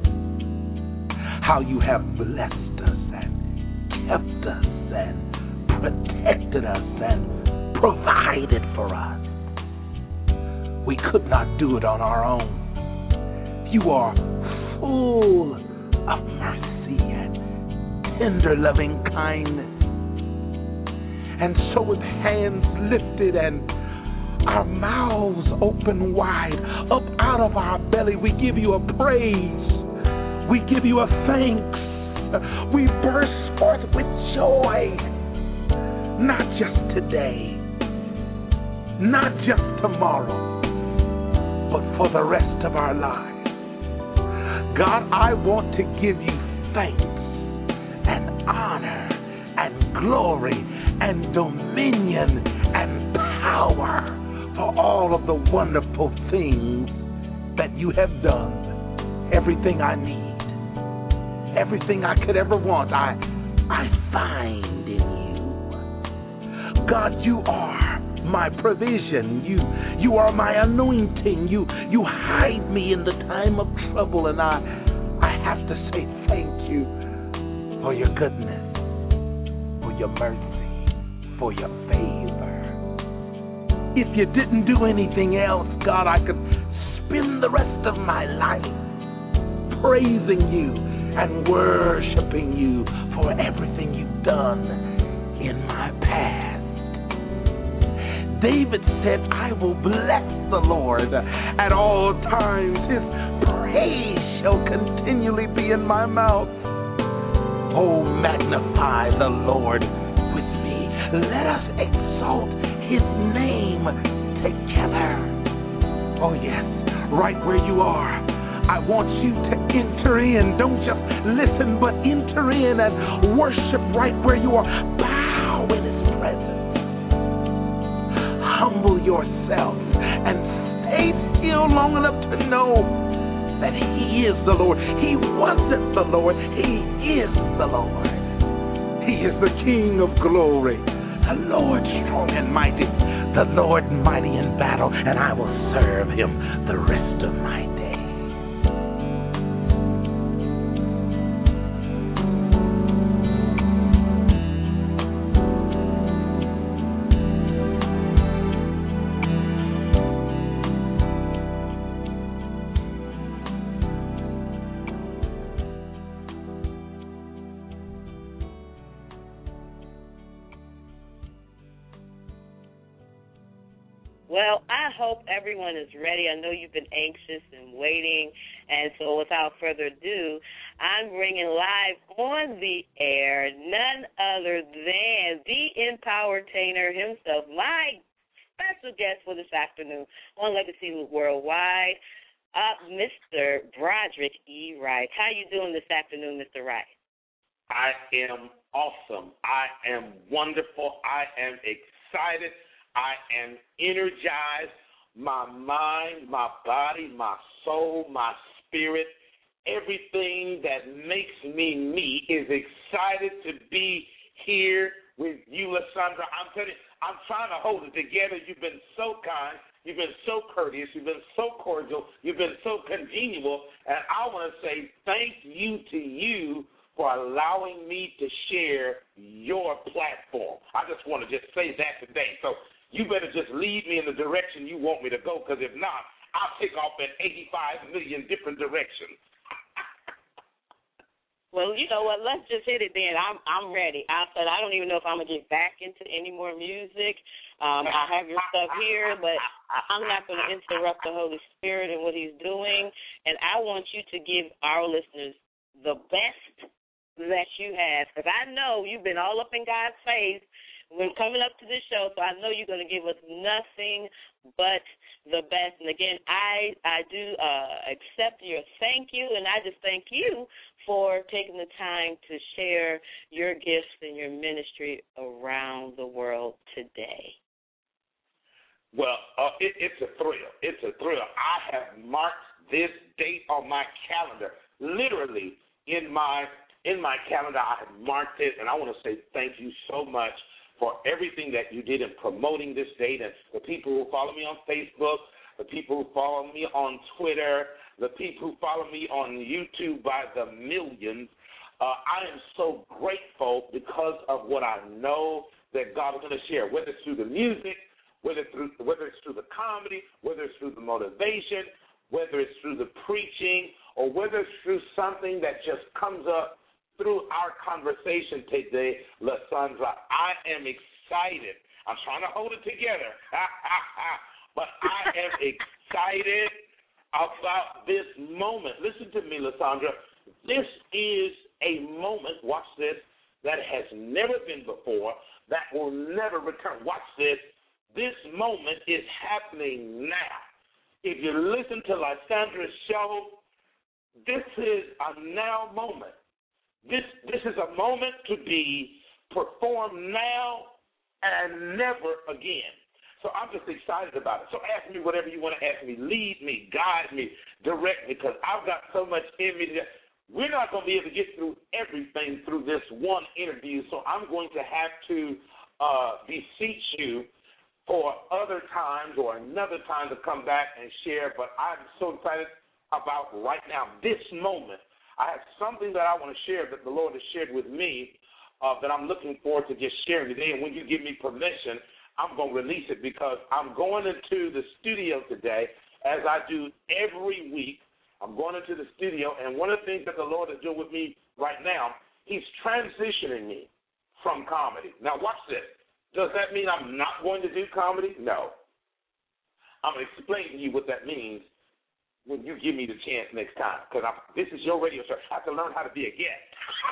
how you have blessed us and kept us and protected us and provided for us. We could not do it on our own. You are full of mercy and tender loving kindness. And so with hands lifted and our mouths open wide, up out of our belly, we give you a praise. We give you a thanks. We burst forth with joy. Not just today, not just tomorrow, but for the rest of our lives. God, I want to give you thanks and honor and glory and dominion and power for all of the wonderful things that you have done. Everything I need, everything I could ever want, I, I find in you. God, you are my provision. You, you are my anointing. You, you hide me in the time of trouble, and I, I have to say thank you for your goodness, for your mercy, for your favor. If you didn't do anything else, God, I could spend the rest of my life praising you and worshiping you for everything you've done in my past. David said, I will bless the Lord at all times. His praise shall continually be in my mouth. Oh, magnify the Lord with me. Let us exalt his name together. Oh, yes, right where you are, I want you to enter in. Don't just listen, but enter in and worship right where you are. Bow in His presence. Humble yourself and stay still long enough to know that He is the Lord. He wasn't the Lord. He is the Lord. He is the King of glory, the Lord strong and mighty, the Lord mighty in battle, and I will serve Him the rest of my days. Well, I hope everyone is ready. I know you've been anxious and waiting, and so without further ado, I'm bringing live on the air none other than the Empowertainer himself, my special guest for this afternoon on Legacy Worldwide, uh, Mister Broderick E. Wright. How you doing this afternoon, Mister Wright? I am awesome. I am wonderful. I am excited. I am energized. My mind, my body, my soul, my spirit, everything that makes me me is excited to be here with you, Lysandra. I'm telling you, I'm trying to hold it together. You've been so kind. You've been so courteous. You've been so cordial. You've been so congenial. And I want to say thank you to you for allowing me to share your platform. I just want to just say that today. So you better just lead me in the direction you want me to go, because if not, I'll take off in eighty-five million different directions. Well, you know what? Let's just hit it then. I'm I'm ready. I said I don't even know if I'm gonna get back into any more music. Um, I have your stuff here, but I'm not going to interrupt the Holy Spirit and what He's doing. And I want you to give our listeners the best that you have, because I know you've been all up in God's face when coming up to this show, so I know you're going to give us nothing but the best. And again, I I do uh, accept your thank you, and I just thank you for taking the time to share your gifts and your ministry around the world today. Well, uh, it, it's a thrill. It's a thrill. I have marked this date on my calendar, literally in my in my calendar. I have marked it, and I want to say thank you so much for everything that you did in promoting this date, and the people who follow me on Facebook, the people who follow me on Twitter, the people who follow me on YouTube by the millions. Uh, I am so grateful because of what I know that God is going to share, whether it's through the music, whether it's through, whether it's through the comedy, whether it's through the motivation, whether it's through the preaching, or whether it's through something that just comes up through our conversation today, Lysandra. I am excited. I'm trying to hold it together. But I am excited about this moment. Listen to me, Lysandra. This is a moment, watch this, that has never been before, that will never return. Watch this. This moment is happening now. If you listen to Lysandra's show, this is a now moment. This this is a moment to be performed now and never again. So I'm just excited about it. So ask me whatever you want to ask me. Lead me, guide me, direct me, because I've got so much in me that we're not going to be able to get through everything through this one interview. So I'm going to have to uh, beseech you for other times or another time to come back and share. But I'm so excited about right now, this moment. I have something that I want to share that the Lord has shared with me uh, that I'm looking forward to just sharing today. And when you give me permission, I'm going to release it, because I'm going into the studio today, as I do every week. I'm going into the studio, and one of the things that the Lord is doing with me right now, He's transitioning me from comedy. Now, watch this. Does that mean I'm not going to do comedy? No. I'm going to explain to you what that means when you give me the chance next time, because this is your radio show. I have to learn how to be a guest.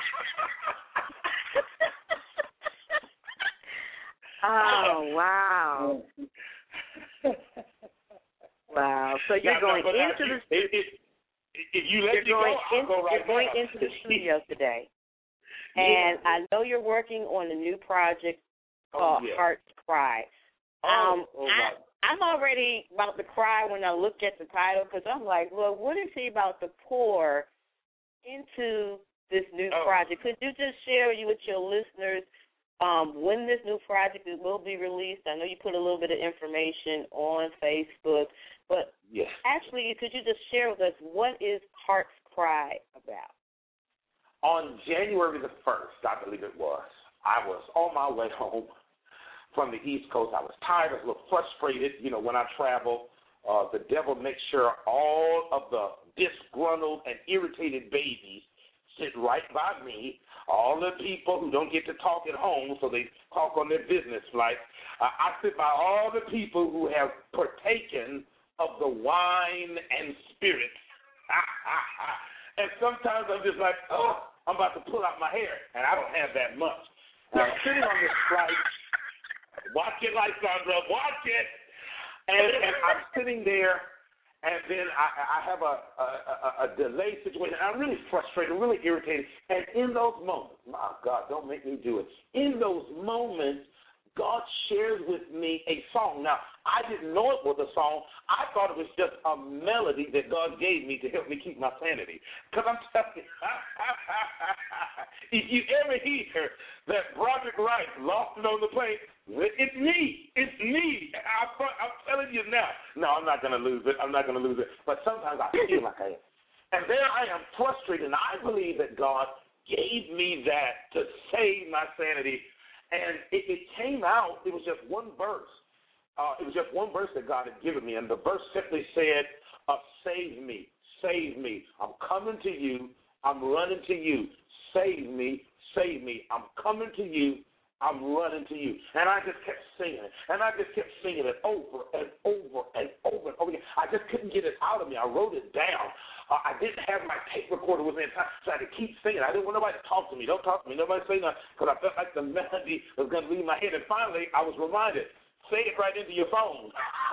Oh, wow. Wow. So you're now, going now, into now, the... It, it, If you let you're me going go, I'll in, go right you're going now. into the studio today, and yeah. I know you're working on a new project Oh, called yeah. Heart's Cry. Oh, Um, oh I, my. I'm already about to cry when I look at the title because I'm like, well, what is he about to pour into this new Oh. project? Could you just share you with your listeners um, when this new project will be released? I know you put a little bit of information on Facebook, but Yes. actually, could you just share with us what is Heart's Cry about? On January the first, I believe it was, I was on my way home from the East Coast. I was tired, I was a little frustrated. You know, when I travel, uh, the devil makes sure all of the disgruntled and irritated babies sit right by me. All the people who don't get to talk at home, so they talk on their business flights. Uh, I sit by all the people who have partaken of the wine and spirits. And sometimes I'm just like, oh, I'm about to pull out my hair, and I don't have that much. And I'm sitting on this flight, watch it, Lysandra, watch it. And, and I'm sitting there, and then I, I have a, a, a, a delay situation. I'm really frustrated, really irritated. And in those moments, my God, don't make me do it. In those moments, God shares with me a song. Now, I didn't know it was a song. I thought it was just a melody that God gave me to help me keep my sanity. Because I'm telling you, if you ever hear that Broderick Wright lost it on the plane, it's me. It's me. I, I'm telling you now. No, I'm not going to lose it. I'm not going to lose it. But sometimes I feel like I am. And there I am frustrated, and I believe that God gave me that to save my sanity. And it, it came out, it was just one verse. Uh, it was just one verse that God had given me, and the verse simply said, uh, save me, save me. I'm coming to you. I'm running to you. Save me, save me. I'm coming to you. I'm running to you. And I just kept singing it, and I just kept singing it over and over and over and over again. I just couldn't get it out of me. I wrote it down. Uh, I didn't have my tape recorder with me in time, so I had to keep singing. I didn't want nobody to talk to me. Don't talk to me. Nobody say nothing, because I felt like the melody was going to leave my head. And finally, I was reminded, say it right into your phone.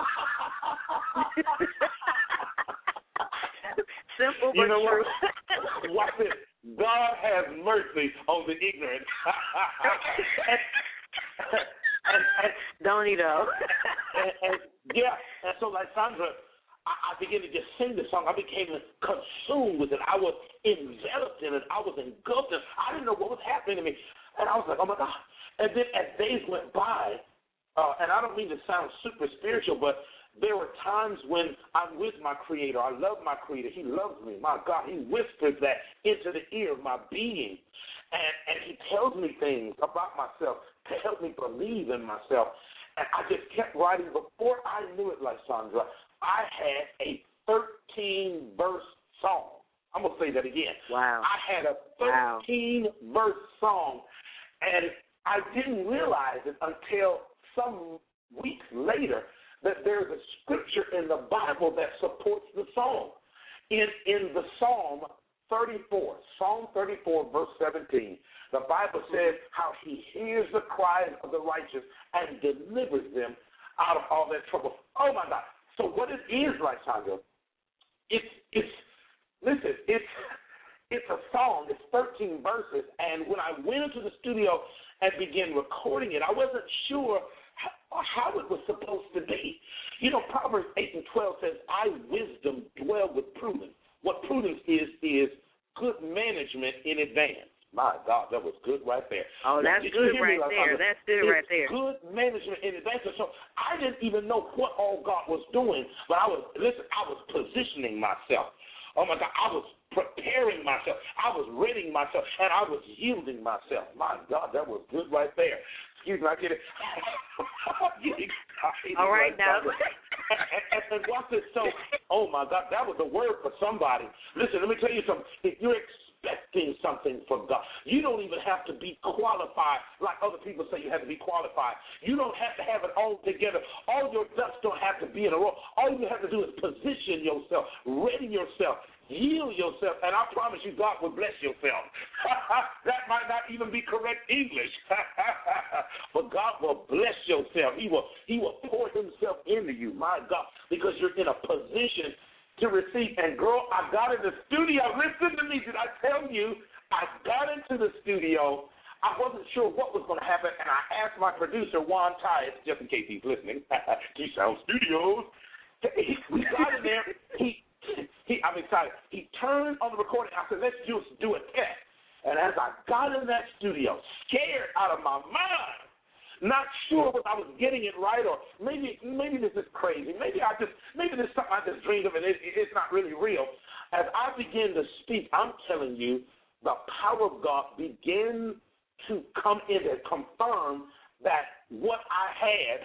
Simple but you know true. What? Watch this. God has mercy on the ignorant. and, and, and, Don't he though? and, and, yeah, and so like Sandra, I, I began to just sing the song. I became consumed with it. I was enveloped in it. I was engulfed in it. I didn't know what was happening to me. And I was like, oh, my God. And then as days went by, uh, and I don't mean to sound super spiritual, but there were times when I'm with my Creator. I love my Creator. He loves me. My God, He whispers that into the ear of my being. And, and He tells me things about myself to help me believe in myself. And I just kept writing. Before I knew it, Lysandra, I had a thirteen-verse song. I'm going to say that again. Wow. I had a thirteen-verse wow. song, and I didn't realize it until some weeks later that there's a scripture in the Bible that supports the song. In, in the Psalm thirty-four, Psalm thirty-four, verse seventeen, the Bible says how He hears the cries of the righteous and delivers them out of all their trouble. Oh, my God. So what it is, Lysandra, it's, it's, listen, it's, it's a song. It's thirteen verses. And when I went into the studio and began recording it, I wasn't sure how, how it was supposed to be. You know, Proverbs eight and twelve says, I, wisdom, dwell with prudence. What prudence is, is good management in advance. My God, that was good right there. Oh, that's now, good right like, there. That's good it's right there. Good management in advance. So I didn't even know what all God was doing, but I was, listen, I was positioning myself. Oh, my God, I was preparing myself. I was readying myself, and I was yielding myself. My God, that was good right there. Excuse me, I get it. All right, now. and, and, and watch this. So, oh, my God, that was a word for somebody. Listen, let me tell you something. If you're expecting something from God, you don't even have to be qualified like other people say you have to be qualified. You don't have to have it all together. All your ducks don't have to be in a row. All you have to do is position yourself, ready yourself, yield yourself, and I promise you God will bless yourself. That might not even be correct English. But God will bless yourself. He will, he will pour Himself into you, my God, because you're in a position to receive. And, girl, I got in the studio. Listen to me. Did I tell you? I got into the studio. I wasn't sure what was going to happen, and I asked my producer, Juan Tyus, just in case he's listening, T Sound Studios. He, we got in there. He, he, I'm excited. He turned on the recording. I said, let's just do a test. And as I got in that studio, scared out of my mind, not sure whether I was getting it right, or maybe maybe this is crazy. Maybe I just maybe this is something I just dreamed of and it, it's not really real. As I begin to speak, I'm telling you, the power of God began to come in and confirm that what I had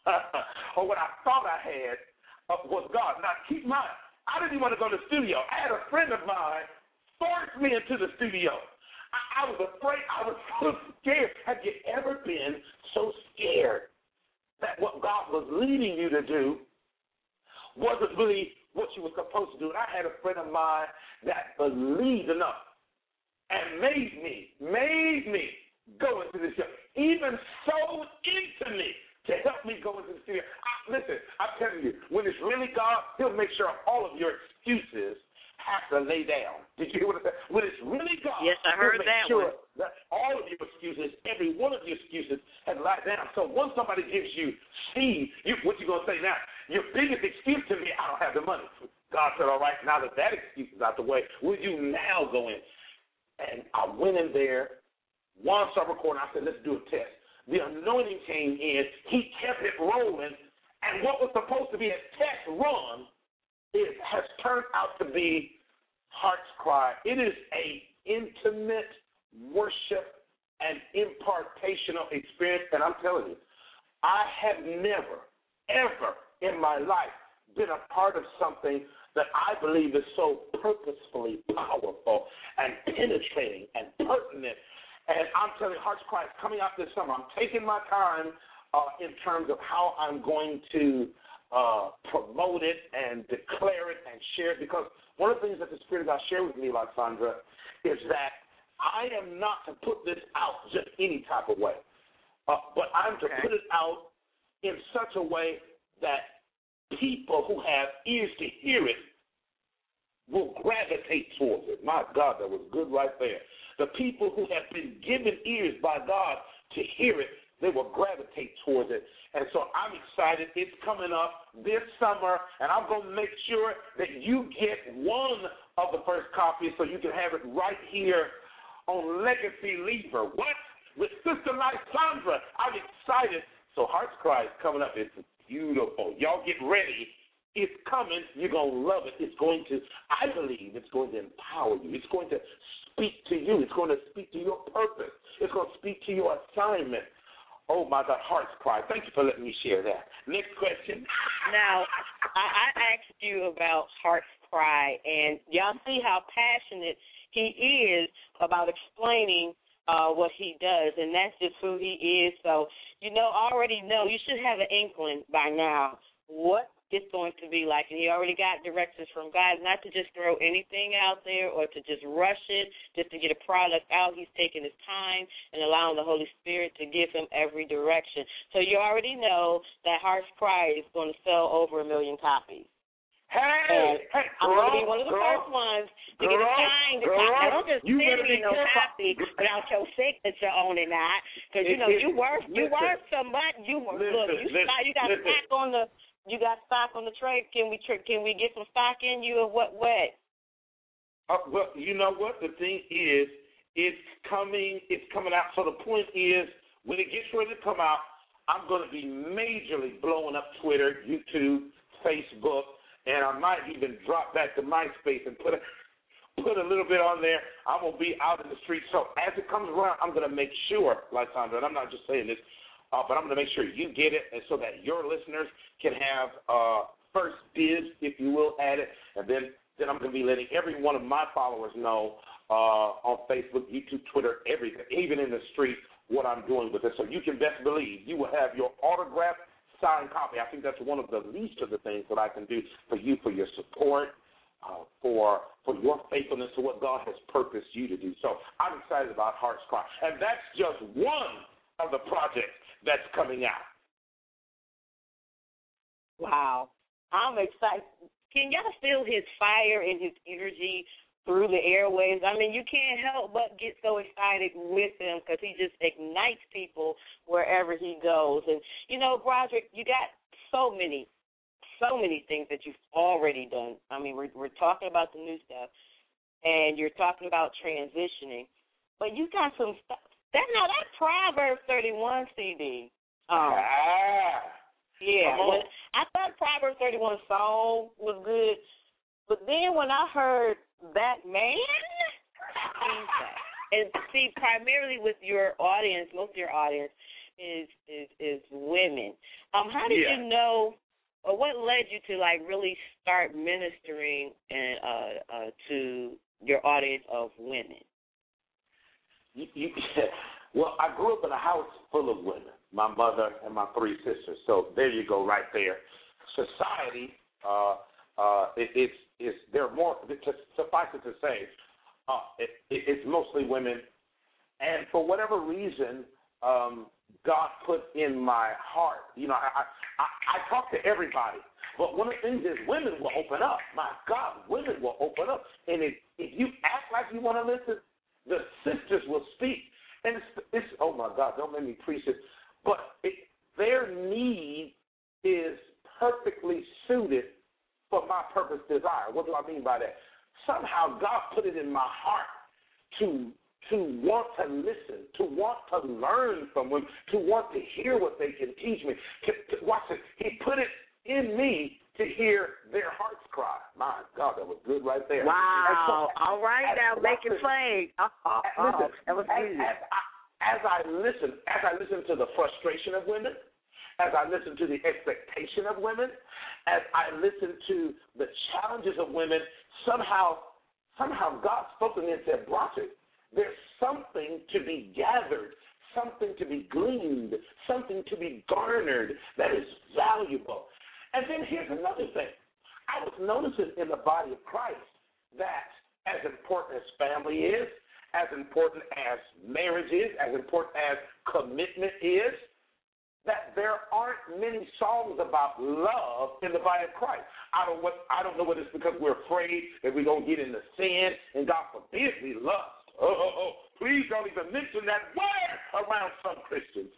or what I thought I had uh, was God. Now keep in mind, I didn't even want to go to the studio. I had a friend of mine force me into the studio. I, I was afraid. I was so scared. Have you ever been so scared that what God was leading you to do wasn't really what you were supposed to do? And I had a friend of mine that believed enough and made me, made me go into this show, even so into me to help me go into the studio. I, listen, I'm telling you, when it's really God, he'll make sure all of your excuses have to lay down. Did you hear what I said? When it's really God, yes, I heard make that sure one. that all of your excuses, every one of your excuses, has laid down. So once somebody gives you seed, you, what you going to say now? Your biggest excuse to me, I don't have the money. God said, all right, now that that excuse is out the way, will you now go in? And I went in there, one started recording. I said, let's do a test. The anointing came in. He kept it rolling. And what was supposed to be a test run, it has turned out to be Heart's Cry. It is a intimate worship and impartational experience. And I'm telling you, I have never, ever in my life been a part of something that I believe is so purposefully powerful and penetrating and pertinent. And I'm telling you, Heart's Cry is coming out this summer. I'm taking my time uh, in terms of how I'm going to uh, promote it and declare it and share it, because one of the things that the Spirit of God shared with me, Lysandra, is that I am not to put this out just any type of way, uh, but I'm to okay. put it out in such a way that people who have ears to hear it will gravitate towards it. My God, that was good right there. The people who have been given ears by God to hear it, they will gravitate towards it. And so I'm excited. It's coming up this summer, and I'm going to make sure that you get one of the first copies so you can have it right here on Legacy Lever. What? With Sister Lysandra. I'm excited. So Heart's Cry is coming up. It's beautiful. Y'all get ready. It's coming. You're going to love it. It's going to, I believe it's going to empower you. It's going to speak to you. It's going to speak to your purpose. It's going to speak to your assignment. Oh, my God, Heart's Cry. Thank you for letting me share that. Next question. Now, I, I asked you about Heart's Cry, and y'all see how passionate he is about explaining uh, what he does, and that's just who he is. So, you know, already know, you should have an inkling by now what it's going to be like. And he already got directions from God not to just throw anything out there or to just rush it, just to get a product out. He's taking his time and allowing the Holy Spirit to give him every direction. So you already know that Heart's Cry is going to sell over a million copies. Hey, hey, I'm girl, going to be one of the girl, first ones to girl, get a signed girl, copy. Don't just you send me no careful. copy without your signature on it, not because you know It, it, you worth you listen, worth so much. You listen, look, you listen, stock, you got listen. stock on the you got stock on the trade. Can we can we get some stock in you or what? What? Uh, well, you know what the thing is. It's coming. It's coming out. So the point is, when it gets ready to come out, I'm going to be majorly blowing up Twitter, YouTube, Facebook. And I might even drop back to MySpace and put a, put a little bit on there. I'm going to be out in the street. So as it comes around, I'm going to make sure, Lysandra, and I'm not just saying this, uh, but I'm going to make sure you get it and so that your listeners can have uh, first dibs, if you will, at it. And then, then I'm going to be letting every one of my followers know uh, on Facebook, YouTube, Twitter, everything, even in the street, what I'm doing with it. So you can best believe you will have your autograph signed copy. I think that's one of the least of the things that I can do for you, for your support, uh, for for your faithfulness to what God has purposed you to do. So I'm excited about Heart's Cry. And that's just one of the projects that's coming out. Wow. I'm excited. can y'all feel his fire and his energy through the airwaves? I mean, you can't help but get so excited with him because he just ignites people wherever he goes. And, you know, Broderick, you got so many, so many things that you've already done. I mean, we're, we're talking about the new stuff, and you're talking about transitioning. But you got some stuff. That, now, that Proverbs thirty-one C D. Um, ah. Yeah, when, I thought Proverbs thirty-one song was good, but then when I heard that man, and see, primarily with your audience, most of your audience is is is women. Um, how did yeah. you know, or what led you to like really start ministering and uh, uh, to your audience of women? You, you, well, I grew up in a house full of women. My mother and my three sisters. So there you go, right there. Society, uh, uh, it, it's it's there are more. To suffice it to say, uh, it, it, it's mostly women, and for whatever reason, um, God put in my heart. You know, I, I I talk to everybody, but one of the things is women will open up. My God, women will open up, and if if you act like you want to listen, the sisters will speak, and it's, it's oh my God, don't make me preach it. But it, their need is perfectly suited for my purpose desire. What do I mean by that? Somehow God put it in my heart to to want to listen, to want to learn from them, to want to hear what they can teach me. To, to watch it. He put it in me to hear their hearts cry. My God, that was good right there. Wow. So, all right, as, now make it plain. Oh, oh, listen, that was as, good. As I, As I listen, as I listen to the frustration of women, as I listen to the expectation of women, as I listen to the challenges of women, somehow, somehow God spoke to me and said, Broderick, there's something to be gathered, something to be gleaned, something to be garnered that is valuable. And then here's another thing. I was noticing in the body of Christ that as important as family is, as important as marriage is, as important as commitment is, that there aren't many songs about love in the body of Christ. I don't what I don't know whether it's because we're afraid that we're gonna get into sin, and God forbid we lust. Oh, oh, oh! Please don't even mention that word around some Christians.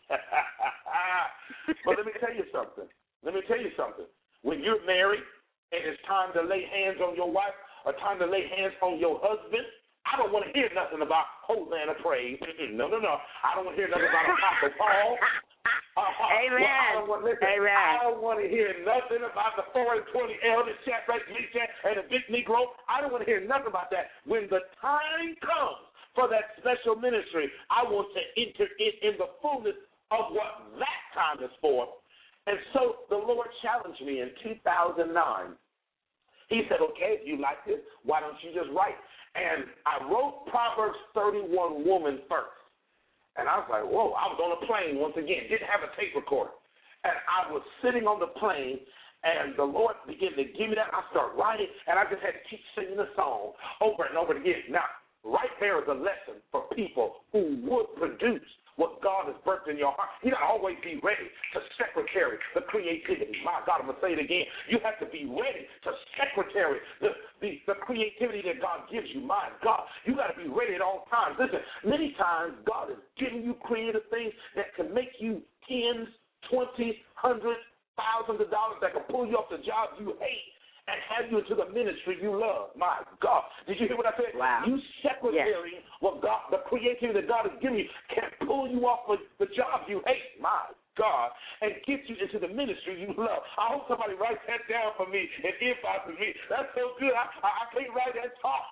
But let me tell you something. Let me tell you something. When you're married and it's time to lay hands on your wife or time to lay hands on your husband, I don't want to hear nothing about Hosanna praise. No, no, no. I don't want to hear nothing about Apostle Paul. Uh, Amen. Well, I don't want, listen, Amen. I don't want to hear nothing about the four and twenty elders, Shadrach, Meshach, and the big Negro. I don't want to hear nothing about that. When the time comes for that special ministry, I want to enter it in the fullness of what that time is for. And so the Lord challenged me in two thousand nine. He said, okay, if you like this, why don't you just write? And I wrote Proverbs thirty-one woman first. And I was like, whoa, I was on a plane once again, didn't have a tape recorder. And I was sitting on the plane, and the Lord began to give me that. I started writing, and I just had to keep singing the song over and over again. Now, right there is a lesson for people who would produce what God has birthed in your heart. You got to always be ready to secretary the creativity. My God, I'm going to say it again. You have to be ready to secretary the, the, the creativity that God gives you. My God, you got to be ready at all times. Listen, many times God is giving you creative things that can make you tens, twenties, hundreds, thousands of dollars that can pull you off the job you hate and have you into the ministry you love. My God. Did you hear what I said? Wow. You secretary, yes. what God, the creativity that God has given you can pull you off of the job you hate. My God. And get you into the ministry you love. I hope somebody writes that down for me and inbox me. That's so good. I, I, I can't write that talk.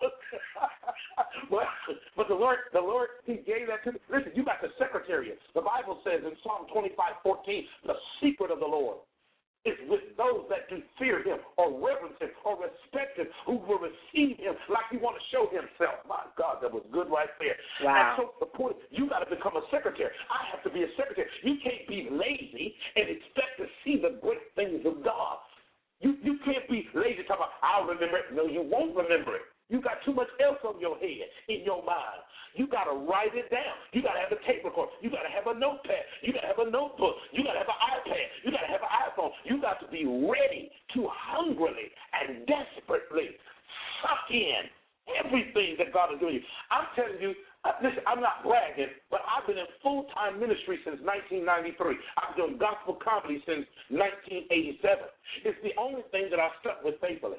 but, but the Lord, the Lord, He gave that to me. Listen, you got the secretariat. The Bible says in Psalm twenty-five fourteen, the secret of the Lord is with those that do fear Him or reverence Him or respect Him, who will receive Him like He want to show Himself. My God, that was good right there. Wow. And so the point, you got to become a secretary. I have to be a secretary. You can't be lazy and expect to see the great things of God. You you can't be lazy talking about, I'll remember it. No, you won't remember it. You got too much else on your head, in your mind. You got to write it down. You got to have a tape recorder. You got to have a notepad. You got to have a notebook. You got to have an iPad. You got to have an iPhone. You got to be ready to hungrily and desperately suck in everything that God is doing. I'm telling you, uh, listen, I'm not bragging, but I've been in full-time ministry since nineteen ninety-three. I've been doing gospel comedy since nineteen eighty-seven. It's the only thing that I've stuck with faithfully.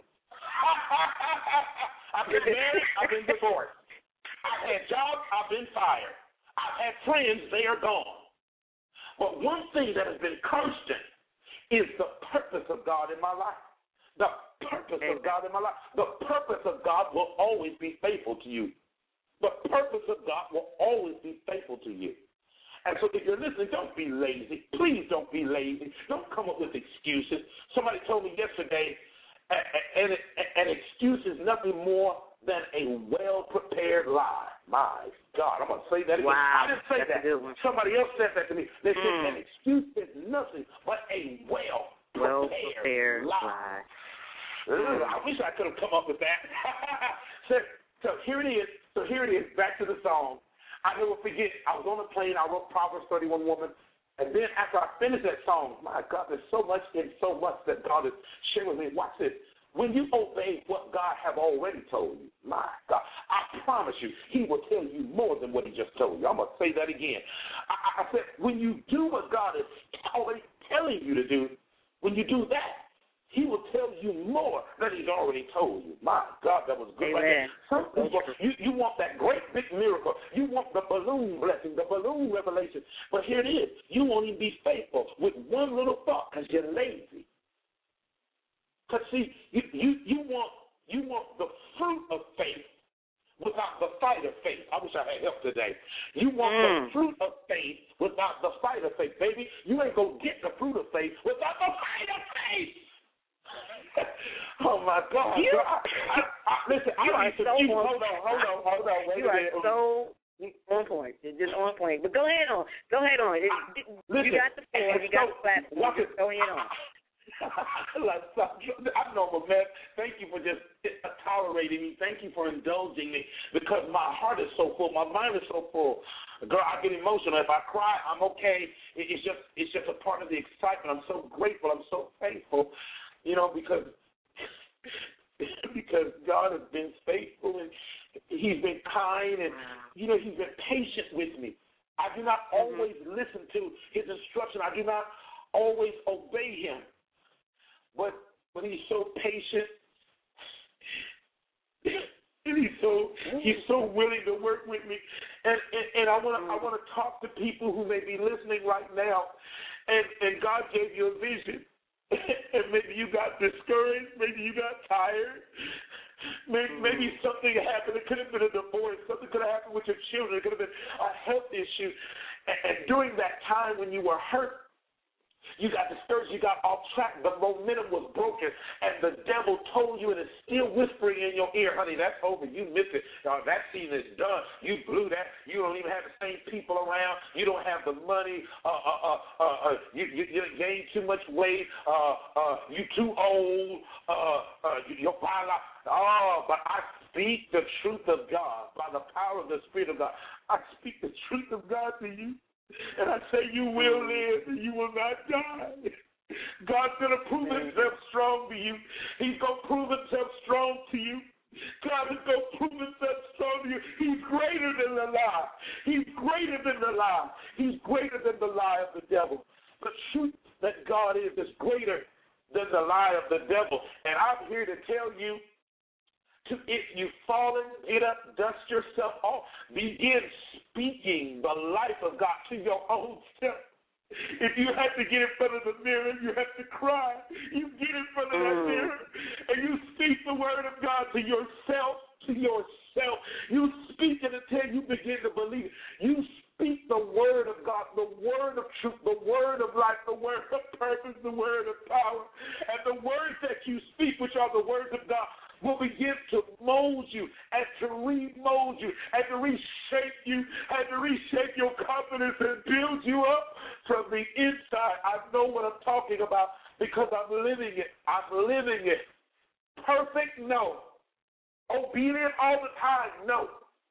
I've been married, I've been divorced. I've had jobs, I've been fired. I've had friends, they are gone. But one thing that has been constant is the purpose of God in my life. The purpose of God in my life. The purpose of God will always be faithful to you. The purpose of God will always be faithful to you. And so if you're listening, don't be lazy. Please don't be lazy. Don't come up with excuses. Somebody told me yesterday, an, an excuse is nothing more than a well-prepared lie. My God, I'm going to say that again. Wow, I didn't say that's that. a good one. Somebody else said that to me. They said Mm. an excuse is nothing but a well-prepared, well-prepared lie. lie. Ugh, I wish I could have come up with that. so, so here it is. So here it is. Back to the song. I never forget. I was on a plane. I wrote Proverbs thirty-one Woman. And then after I finished that song, my God, there's so much in so much that God is sharing with me. Watch this. When you obey what God have already told you, my God, I promise you, he will tell you more than what he just told you. I'm going to say that again. I, I said, when you do what God is already telling you to do, when you do that, he will tell you more than he's already told you. My God, that was good. Amen. Right there. Some people, you, you want that great big miracle. You want the balloon blessing, the balloon revelation. But here it is. You won't even be faithful with one little thought because you're lazy. Because, see, you, you, you, want, you want the fruit of faith without the fight of faith. I wish I had help today. You want mm. the fruit of faith without the fight of faith. Baby, you ain't going to get the fruit of faith without the fight of faith. Oh, my God. You, I, I, I, listen, you I are so you, on, hold on, hold on, hold on. Wait you a are minute. so on point. You're just on point. But go ahead on. Go ahead on. I, listen, you got the floor. You got the platform. Just go ahead on. I know, but man, thank you for just tolerating me. Thank you for indulging me because my heart is so full. My mind is so full. Girl, I get emotional. If I cry, I'm okay. It's just it's just a part of the excitement. I'm so grateful. I'm so thankful, you know, because because God has been faithful and he's been kind and, you know, he's been patient with me. I do not always mm-hmm. listen to his instruction. I do not always obey him. But but he's so patient, and he's so he's so willing to work with me. And and, and I want to I want to talk to people who may be listening right now, and and God gave you a vision, and maybe you got discouraged, maybe you got tired, maybe maybe something happened. It could have been a divorce, something could have happened with your children. It could have been a health issue, and, and during that time when you were hurt. You got discouraged, you got off track, the momentum was broken, and the devil told you and is still whispering in your ear, honey, that's over, you missed it, uh, that season is done, you blew that, you don't even have the same people around, you don't have the money, uh, uh, uh, uh, uh, you, you, you gained too much weight, uh, uh, you too old, uh, uh, your body, oh, but I speak the truth of God by the power of the Spirit of God. I speak the truth of God to you. And I say you will live and you will not die. God's going to prove himself strong to you. He's going to prove himself strong to you. God is going to prove himself strong to you. He's greater than the lie. He's greater than the lie. He's greater than the lie of the devil. The truth that God is is greater than the lie of the devil. And I'm here to tell you, to, if you've fallen, get up, dust yourself off. Begin speaking the life of God to your own self. If you have to get in front of the mirror, you have to cry. You get in front of that mm. mirror and you speak the word of God to yourself, to yourself. You speak it until you begin to believe it. You speak the word of God, the word of truth, the word of life, the word of purpose, the word of power. And the words that you speak, which are the words of God, will begin to mold you and to remold you and to reshape you and to reshape your confidence and build you up from the inside. I know what I'm talking about because I'm living it. I'm living it. Perfect? No. Obedient all the time? No.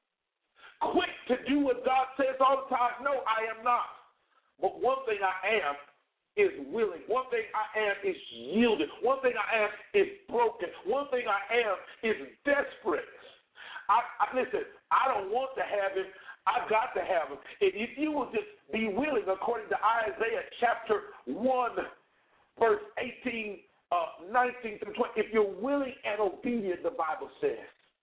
Quick to do what God says all the time? No, I am not. But one thing I am is willing. One thing I am is yielded. One thing I am is broken. One thing I am is desperate. I, I listen, I don't want to have him. I've got to have him. If, if you will just be willing, according to Isaiah chapter one, verse eighteen, uh, nineteen through twenty, if you're willing and obedient, the Bible says,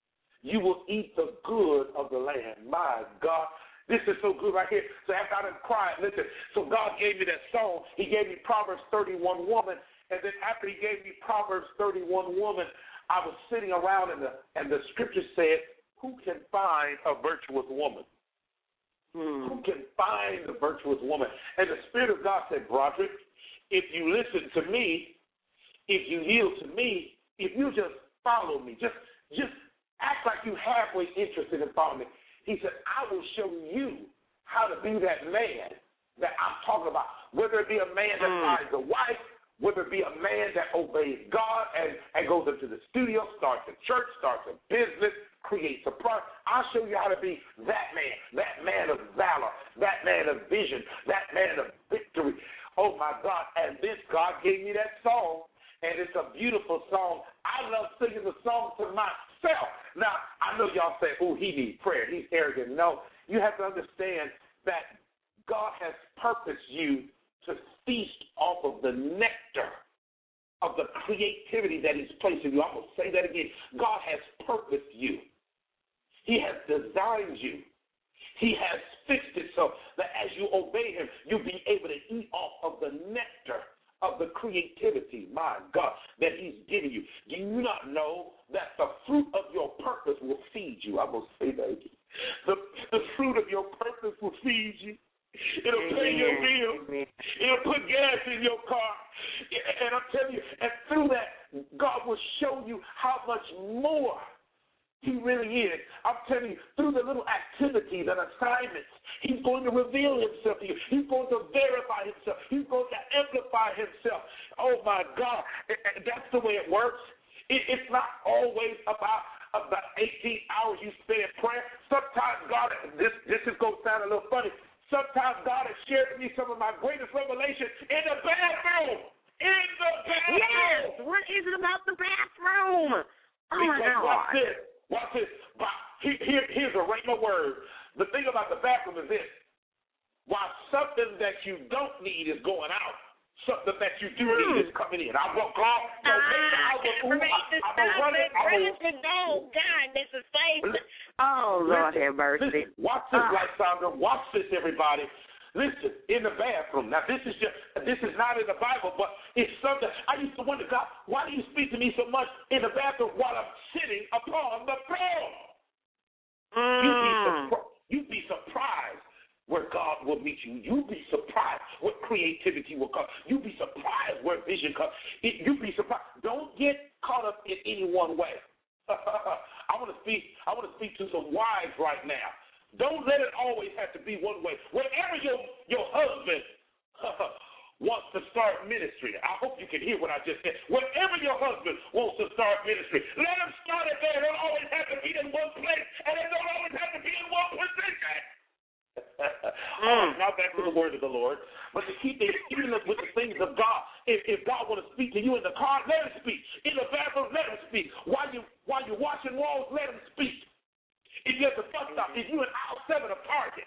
you will eat the good of the land. My God, this is so good right here. So after I done cried, listen, so God gave me that song. He gave me Proverbs thirty-one woman, and then after he gave me Proverbs thirty-one woman, I was sitting around, and the, and the scripture said, who can find a virtuous woman? Hmm. Who can find a virtuous woman? And the Spirit of God said, Broderick, if you listen to me, if you yield to me, if you just follow me, just just act like you halfway interested in following me. He said, I will show you how to be that man that I'm talking about, whether it be a man that mm. finds a wife, whether it be a man that obeys God and, and goes into the studio, starts a church, starts a business, creates a product. I'll show you how to be that man, that man of valor, that man of vision, that man of victory. Oh, my God. And this, God gave me that song, and it's a beautiful song. I love singing the song to myself. Now, I know y'all say, oh, he needs prayer. He's arrogant. No, you have to understand that God has purposed you to feast off of the nectar of the creativity that he's placed in you. I'm going to say that again. God has purposed you. He has designed you. He has fixed it so that as you obey him, you'll be able to eat off of the nectar of the creativity, my God, that he's given you. Do you not know that the fruit of your purpose will feed you? I'm going to say that again. The, the fruit of your purpose will feed you. It'll pay your bills. It'll put gas in your car. And I'm telling you, and through that, God will show you how much more he really is. I'm telling you, through the little activities and assignments, he's going to reveal himself to you. He's going to verify himself. He's going to amplify himself. Oh, my God. That's the way it works. It's not always about about eighteen hours you spend in prayer. Sometimes God, this, this is going to sound a little funny, sometimes God has shared with me some of my greatest revelations in the bathroom. In the bathroom. Yes. What is it about the bathroom? Oh, because my God. Watch this. Watch this. Here, here's a rhema word. The thing about the bathroom is this. While something that you don't need is going out, something that you do need is coming in. I will go out. So maybe I will move. I will run it. I will go. God, this is safe. Oh, Lord have mercy. Listen, watch this, uh, Lysander. Watch this, everybody. Listen, in the bathroom. Now, this is just, this is not in the Bible, but it's something. I used to wonder, God, why do you speak to me so much in the bathroom while I'm sitting upon the throne? Mm. You'd be surprised. You'd be surprised where God will meet you. You'd be surprised where creativity will come. You'd be surprised where vision comes. It, you'd be surprised. Don't get caught up in any one way. I want to speak. I want to speak to some wives right now. Don't let it always have to be one way. Whenever your your husband wants to start ministry, I hope you can hear what I just said. Whenever your husband wants to start ministry, let him start it there. It don't always have to be in one place, and it don't always have to be in one position. Oh, now back to the word of the Lord. But to keep it even with the things of God, if, if God want to speak to you in the car, let him speak. In the bathroom, let him speak. While you while you're washing walls, let him speak. If you're at the bus stop, if you're in aisle seven of Target,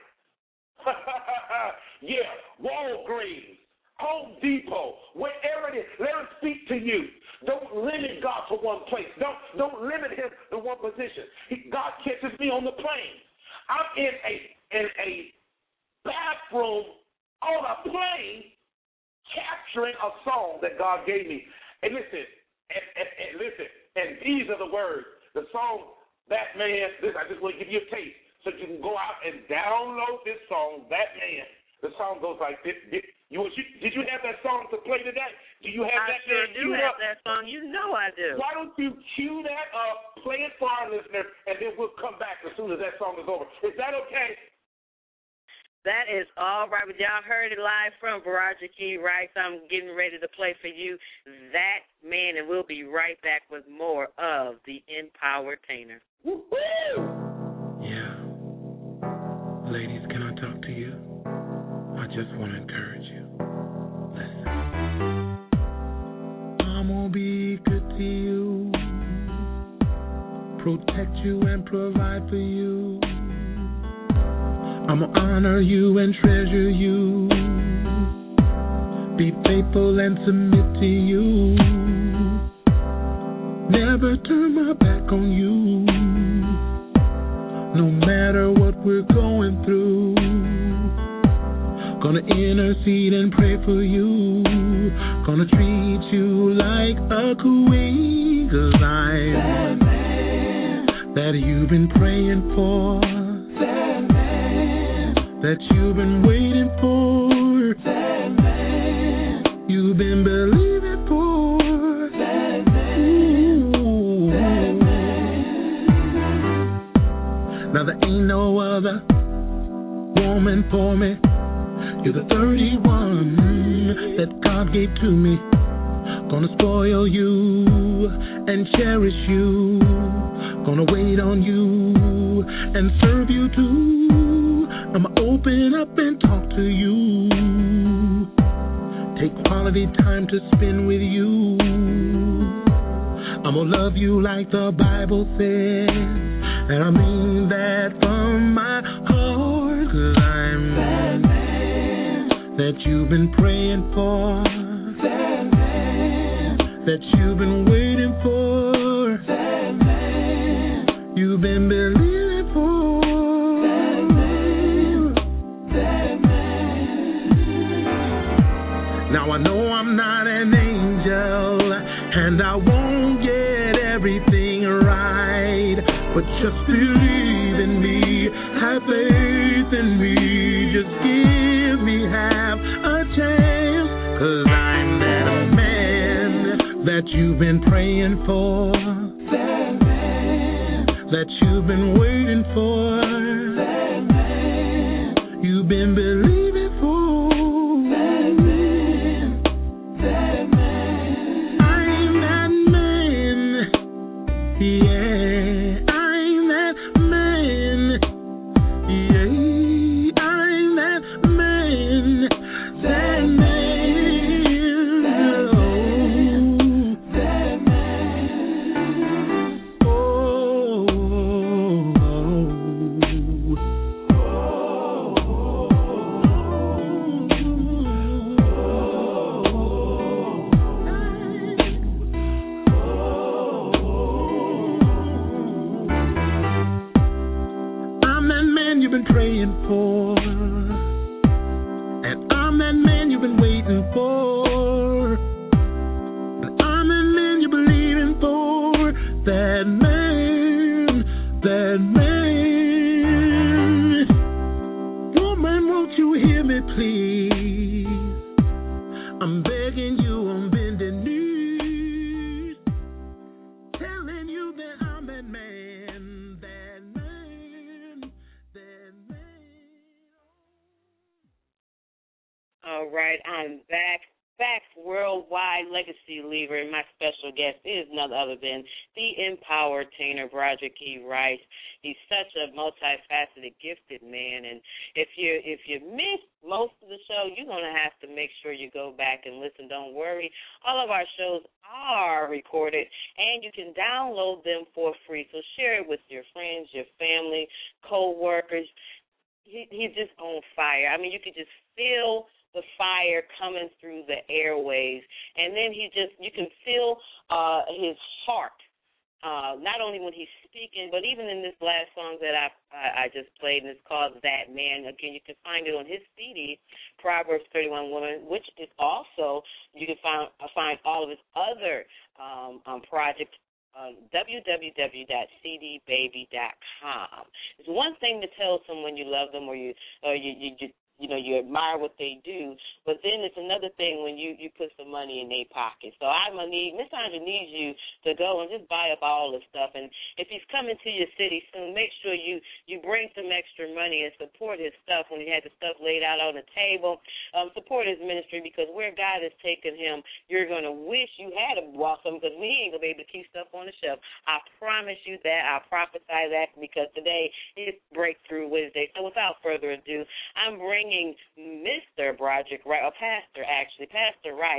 yeah, Walgreens, Home Depot, wherever it is, let him speak to you. Don't limit God to one place. Don't don't limit him to one position. He, God catches me on the plane. I'm in a in a bathroom on a plane capturing a song that God gave me. And listen, and, and, and listen, and these are the words. The song, That Man, this, I just want to give you a taste so you can go out and download this song, That Man. The song goes like this. Did you, did you have that song to play today? Do you have I that? I sure do have up? that song. You know I do. Why don't you cue that up, play it for our listeners, and then we'll come back as soon as that song is over. Is that okay? That is all right. But y'all heard it live from Broderick E. Rice. I'm getting ready to play for you That Man, and we'll be right back with more of the Empowertainer. Woo-hoo! Yeah. Ladies, can I talk to you? I just want to encourage you. Listen. protect you and provide for you. I'ma honor you and treasure you, be faithful and submit to you, never turn my back on you, no matter what we're going through. Gonna intercede and pray for you, gonna treat you like a queen, 'cause I'm that man that you've been praying for, that man that you've been waiting for, that man you've been believing for, that man, ooh, that man. Now there ain't no other woman for me. You're the thirty-one that God gave to me. Gonna spoil you and cherish you. Gonna wait on you and serve you too. I'ma open up and talk to you. Take quality time to spend with you. I'ma love you like the Bible says, and I mean that from my heart, 'cause I'm that man that you've been praying for, that man that you've been waiting for, that man you've been believing for, that man, that man. Now I know I'm not an angel, and I won't get everything right, but just believe in me, have faith in me, just give me half a chance, 'cause I'm that old man that you've been praying for, that man that you've been waiting for, that man you've been believing for, that man, that man. I'm that man, yeah, I'm that man, yeah. For, and I'm that man you've been waiting for, and I'm that man you're believing for, that man, that man. Woman, won't you hear me please? I'm begging you on bending knees, telling you that I'm that man, that man, that man. All right, I'm back. Back, worldwide legacy leader, and my special guest is none other than the Empowertainer, Broderick E. Rice. He's such a multifaceted, gifted man, and if you if you missed most of the show, you're going to have to make sure you go back and listen. Don't worry. All of our shows are recorded, and you can download them for free, so share it with your friends, your family, co-workers. He, he's just on fire. I mean, you could just feel the fire coming through the airwaves, and then he just, you can feel uh, his heart, uh, not only when he's speaking, but even in this last song that I, I I just played, and it's called That Man. Again, you can find it on his C D, Proverbs thirty-one Women, which is also, you can find, find all of his other um, um, projects. Uh, w w w dot c d baby dot com. It's one thing to tell someone you love them, or you, or you, you, you you know, you admire what they do, but then it's another thing when you, you put some money in their pocket. So I'm going to need, Miss Sandra needs you to go and just buy up all the stuff. And if he's coming to your city soon, make sure you, you bring some extra money and support his stuff when he had the stuff laid out on the table. Um, support his ministry, because where God has taken him, you're going to wish you had a walk him, because we ain't going to be able to keep stuff on the shelf. I promise you that. I prophesy that, because today is Breakthrough Wednesday. So without further ado, I'm bringing Mister Broderick Rice, or Pastor, actually, Pastor Rice,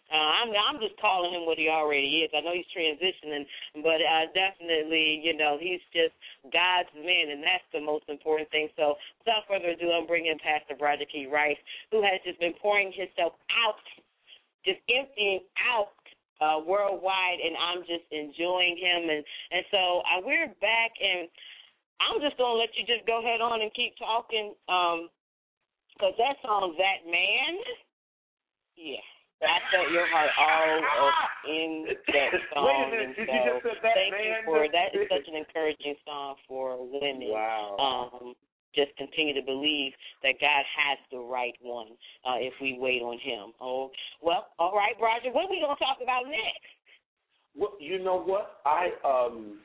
Uh, I'm I'm just calling him what he already is. I know he's transitioning, but uh, definitely, you know, he's just God's man, and that's the most important thing. So without further ado, I'm bringing Pastor Broderick E. Rice, who has just been pouring himself out, just emptying out uh, worldwide, and I'm just enjoying him. And, and so uh, we're back, and I'm just going to let you just go ahead on and keep talking, because um, that song, That Man, yeah. I felt your heart all up in that song. Wait a minute, did so you just say that, thank man? you for that. Is such an encouraging song for women. Wow. Um, just continue to believe that God has the right one uh, if we wait on Him. Oh, well, all right, Roger. What are we gonna talk about next? Well, you know what? I um,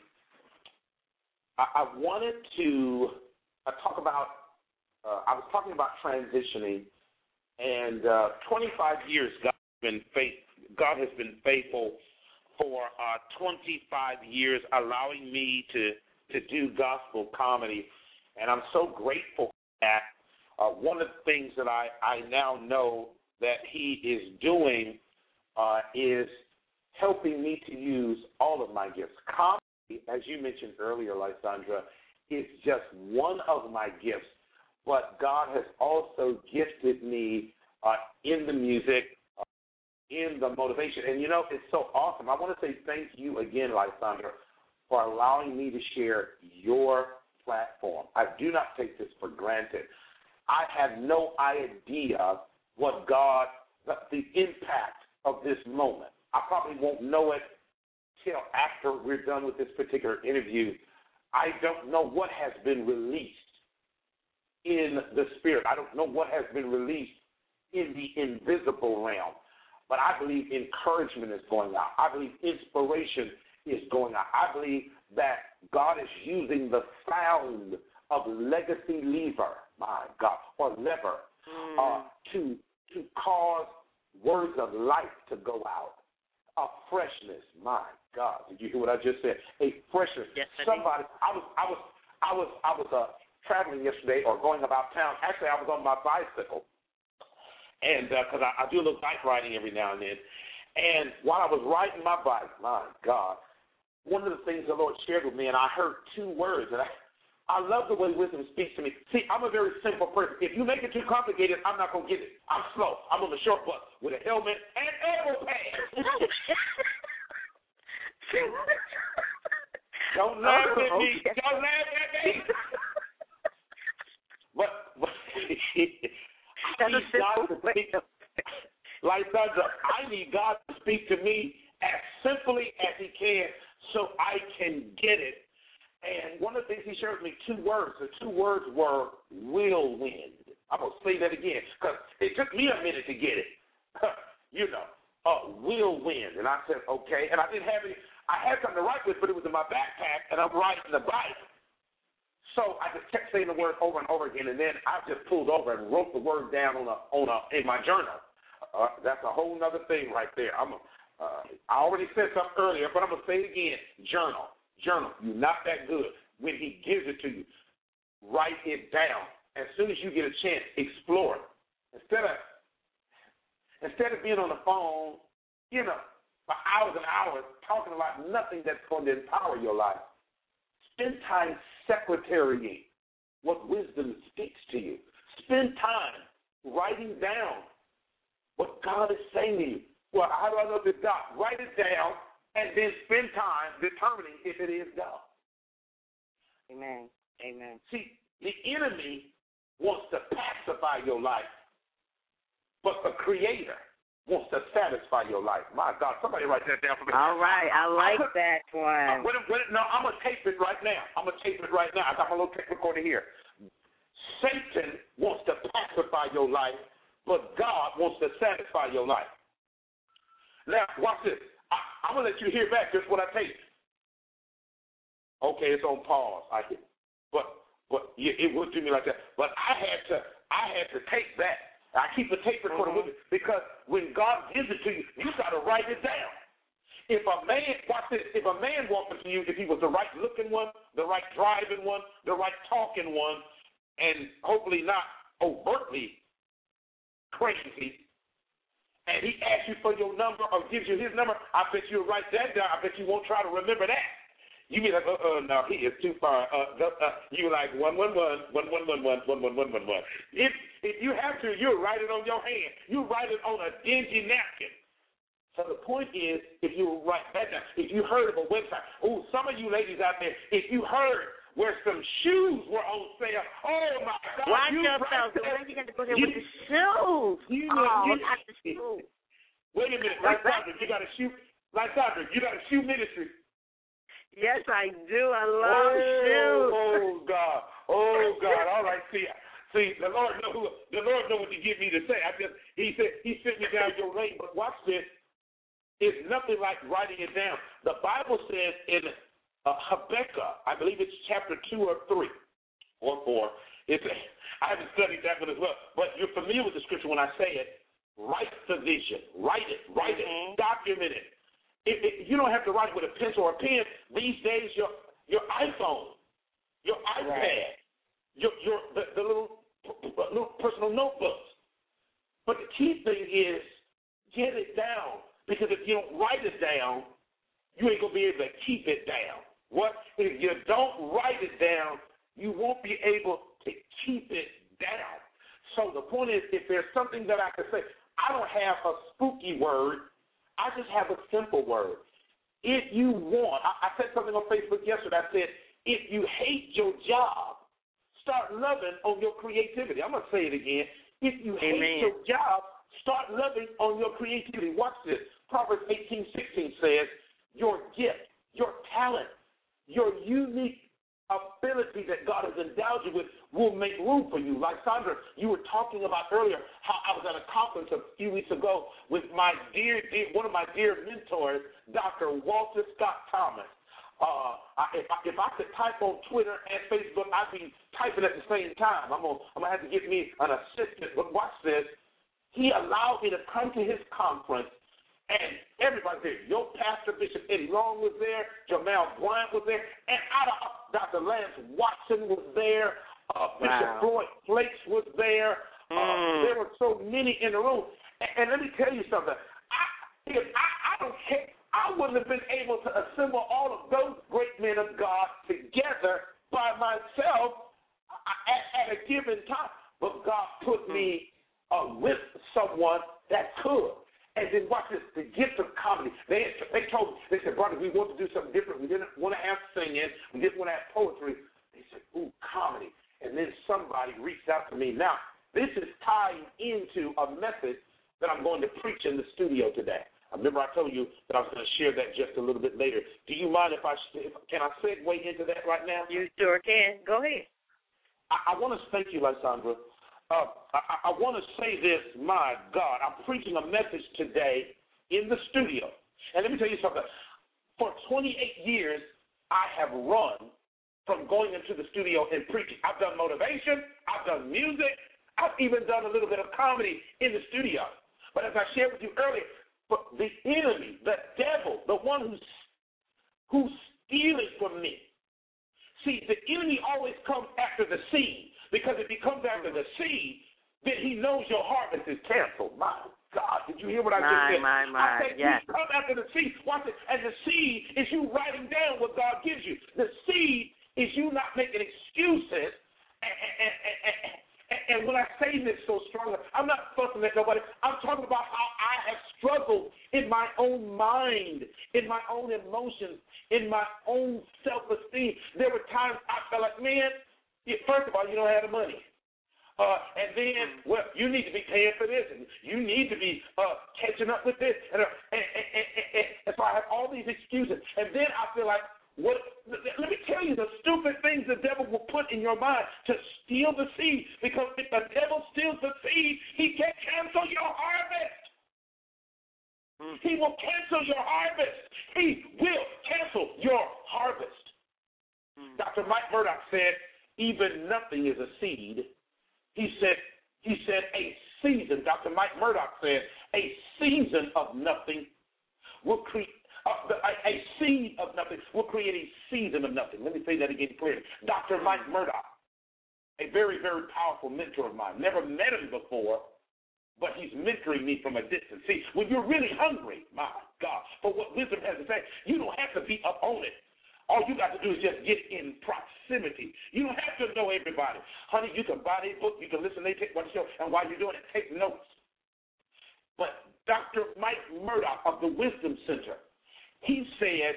I, I wanted to uh, talk about. Uh, I was talking about transitioning, and uh, twenty-five years. God been faith, God has been faithful for uh, twenty-five years, allowing me to, to do gospel comedy, and I'm so grateful for that. Uh, one of the things that I, I now know that he is doing uh, is helping me to use all of my gifts. Comedy, as you mentioned earlier, Lysandra, is just one of my gifts, but God has also gifted me uh, in the music, in the motivation. And, you know, it's so awesome. I want to say thank you again, Lysandra, for allowing me to share your platform. I do not take this for granted. I have no idea what God, the impact of this moment. I probably won't know it till after we're done with this particular interview. I don't know what has been released in the spirit. I don't know what has been released in the invisible realm. But I believe encouragement is going out. I believe inspiration is going out. I believe that God is using the sound of Legacy Lever, my God, or Lever, mm. uh, to to cause words of life to go out. A freshness, my God. Did you hear what I just said? A freshness. Yes, Somebody, I was, I was, I was, I was uh, traveling yesterday or going about town. Actually, I was on my bicycle. And because uh, I, I do a little bike riding every now and then. And while I was riding my bike, my God, one of the things the Lord shared with me, and I heard two words, and I, I love the way wisdom speaks to me. See, I'm a very simple person. If you make it too complicated, I'm not going to get it. I'm slow. I'm on the short bus with a helmet and elbow pads. Don't laugh at me. Okay. Don't laugh at me. but, but I need God to speak. Like Sandra, I need God to speak to me as simply as He can so I can get it. And one of the things He shared with me, two words. The two words were whirlwind. I'm going to say that again because it took me a minute to get it. you know, uh, whirlwind. And I said, okay. And I didn't have any, I had something to write with, but it was in my backpack, and I'm riding the bike. So I just kept saying the word over and over again, and then I just pulled over and wrote the word down on a on a in my journal. Uh, that's a whole other thing right there. I'm a, uh, I already said something earlier, but I'm gonna say it again. Journal, journal. You're not that good. When He gives it to you, write it down. As soon as you get a chance, explore it. Instead of instead of being on the phone, you know, for hours and hours talking about nothing that's going to empower your life. Spend time secretarying what wisdom speaks to you. Spend time writing down what God is saying to you. Well, how do I know if it's God? Write it down and then spend time determining if it is God. Amen. Amen. See, the enemy wants to pacify your life, but the Creator wants to satisfy your life. My God, somebody write that down for me. All right, I like I, that one. Wait, wait, no, I'm going to tape it right now. I'm going to tape it right now. I got my little tape recorder here. Satan wants to pacify your life, but God wants to satisfy your life. Now, watch this. I, I'm going to let you hear back just what I taped. Okay, it's on pause. I can, but but yeah, it would do me like that. But I had to I had to tape that. I keep a tape recorder mm-hmm. with me because when God gives it to you, you got to write it down. If a man, watch this, if a man walked up to you, if he was the right looking one, the right driving one, the right talking one, and hopefully not overtly crazy, and he asks you for your number or gives you his number, I bet you'll write that down. I bet you won't try to remember that. You be like, uh-uh, no, he is too far. Uh, uh, you like one one one, one one one one, one one one one one. If if you have to, you'll write it on your hand. You write it on a dingy napkin. So the point is, if you write that down, if you heard of a website, oh, some of you ladies out there, if you heard where some shoes were on sale, oh my God, watch you yourself. Right when you get to go there with the shoes, you, oh, you, not the shoes. Wait a minute, like Sandra, you got a shoe, like Sandra, you got a shoe ministry. Yes, I do. I love oh, shoes. Oh God, oh God. All right, see, see, the Lord know who, the Lord know what to give me to say. I just, He said, He sent me down your lane. But watch this. It's nothing like writing it down. The Bible says in uh, Habakkuk, I believe it's chapter two or three or four. It's, I haven't studied that one as well, but you're familiar with the scripture when I say it. Write the vision. Write it. Write mm-hmm. it. Document it. If, if you don't have to write with a pencil or a pen. These days, your your iPhone, your iPad, right. your your the, the little little personal notebooks. But the key thing is get it down, because if you don't write it down, you ain't gonna be able to keep it down. What if you don't write it down? You won't be able to keep it down. So the point is, if there's something that I can say, I don't have a spooky word. I just have a simple word. If you want, I, I said something on Facebook yesterday. I said, if you hate your job, start loving on your creativity. I'm going to say it again. If you Amen. hate your job, start loving on your creativity. Watch this. Proverbs eighteen sixteen says, your gift, your talent, your unique ability that God has endowed you with will make room for you. Like Sandra, you were talking about earlier how I was at a conference a few weeks ago with my dear, dear one of my dear mentors, Doctor Walter Scott Thomas. Uh, I, if, I, if I could type on Twitter and Facebook, I'd be typing at the same time. I'm gonna, I'm gonna have to get me an assistant. But watch this. He allowed me to come to his conference, and everybody there. Your pastor, Bishop Eddie Long, was there. Jamal Bryant was there, and out of Doctor Lance Watson was there. Uh, Bishop wow. Floyd Flakes was there. Uh, mm. There were so many in the room. And, and let me tell you something. I, if I, I don't care. I wouldn't have been able to assemble all of those great men of God together by myself at, at a given time. But God put me uh, with someone that could. And then watch this, the gift of comedy. They they told me, they said, brother, we want to do something different. We didn't want to have singing. We didn't want to have poetry. They said, ooh, comedy. And then somebody reached out to me. Now, this is tying into a message that I'm going to preach in the studio today. I remember I told you that I was going to share that just a little bit later. Do you mind if I, if, can I segue into that right now? You sure can. Go ahead. I, I want to thank you, Lysandra. Uh, I, I want to say this, my God, I'm preaching a message today in the studio. And let me tell you something. For twenty-eight years, I have run from going into the studio and preaching. I've done motivation. I've done music. I've even done a little bit of comedy in the studio. But as I shared with you earlier, but the enemy, the devil, the one who's, who's stealing from me. See, the enemy always comes after the seed. Because if he comes after the seed, then he knows your harvest is canceled. My God, did you hear what I my, just said? My, my, I said, yes. you come after the seed. Watch it. And the seed is you writing down what God gives you. The seed is you not making excuses. And, and, and, and, and when I say this so strongly, I'm not fussing at nobody. I'm talking about how I have struggled in my own mind, in my own emotions, in my own self-esteem. There were times I felt like, man, first of all, you don't have the money. Uh, and then, well, you need to be paying for this, and you need to be uh, catching up with this. And, uh, and, and, and, and, and so I have all these excuses. And then I feel like, what? Let me tell you the stupid things the devil will put in your mind to steal the seed. Because if the devil steals the seed, he can cancel your harvest. Mm. He will cancel your harvest. He will cancel your harvest. Mm. Doctor Mike Murdock said, even nothing is a seed. He said, he said a season, Doctor Mike Murdock said, a season of nothing will create, uh, a, a seed of nothing will create a season of nothing. Let me say that again clearly. Doctor Mike Murdock, a very, very powerful mentor of mine. Never met him before, but he's mentoring me from a distance. See, when you're really hungry, my God, for what wisdom has to say, you don't have to be up on it. All you got to do is just get in proximity. You don't have to know everybody. Honey, you can buy their book, you can listen, they take one show, and while you're doing it, take notes. But Doctor Mike Murdoch of the Wisdom Center, he said,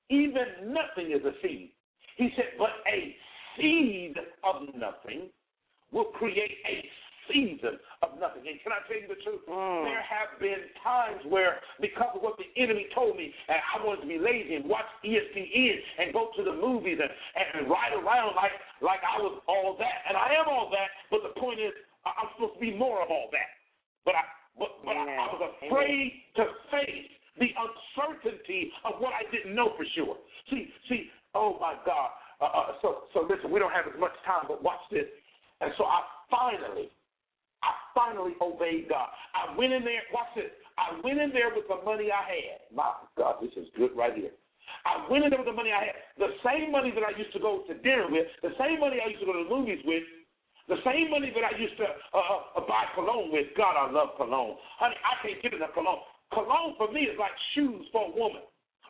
even nothing is a seed. He said, but a seed of nothing will create a season of nothing. And can I tell you the truth? Mm. There have been times where, because of what the enemy told me, and I wanted to be lazy and watch E S P N and go to the movies and, and ride around like, like I was all that. And I am all that, but the point is, I'm supposed to be more of all that. But I, but, but I, I was afraid to face the uncertainty of what I didn't know for sure. See, see, oh my God. Uh, uh, so, so listen, we don't have as much time, but watch this. And so I finally, I finally obeyed God. I went in there, watch this. I went in there with the money I had. My God, this is good right here. I went in there with the money I had. The same money that I used to go to dinner with, the same money I used to go to the movies with, the same money that I used to uh, uh, buy cologne with. God, I love cologne. Honey, I can't get enough cologne. Cologne for me is like shoes for a woman.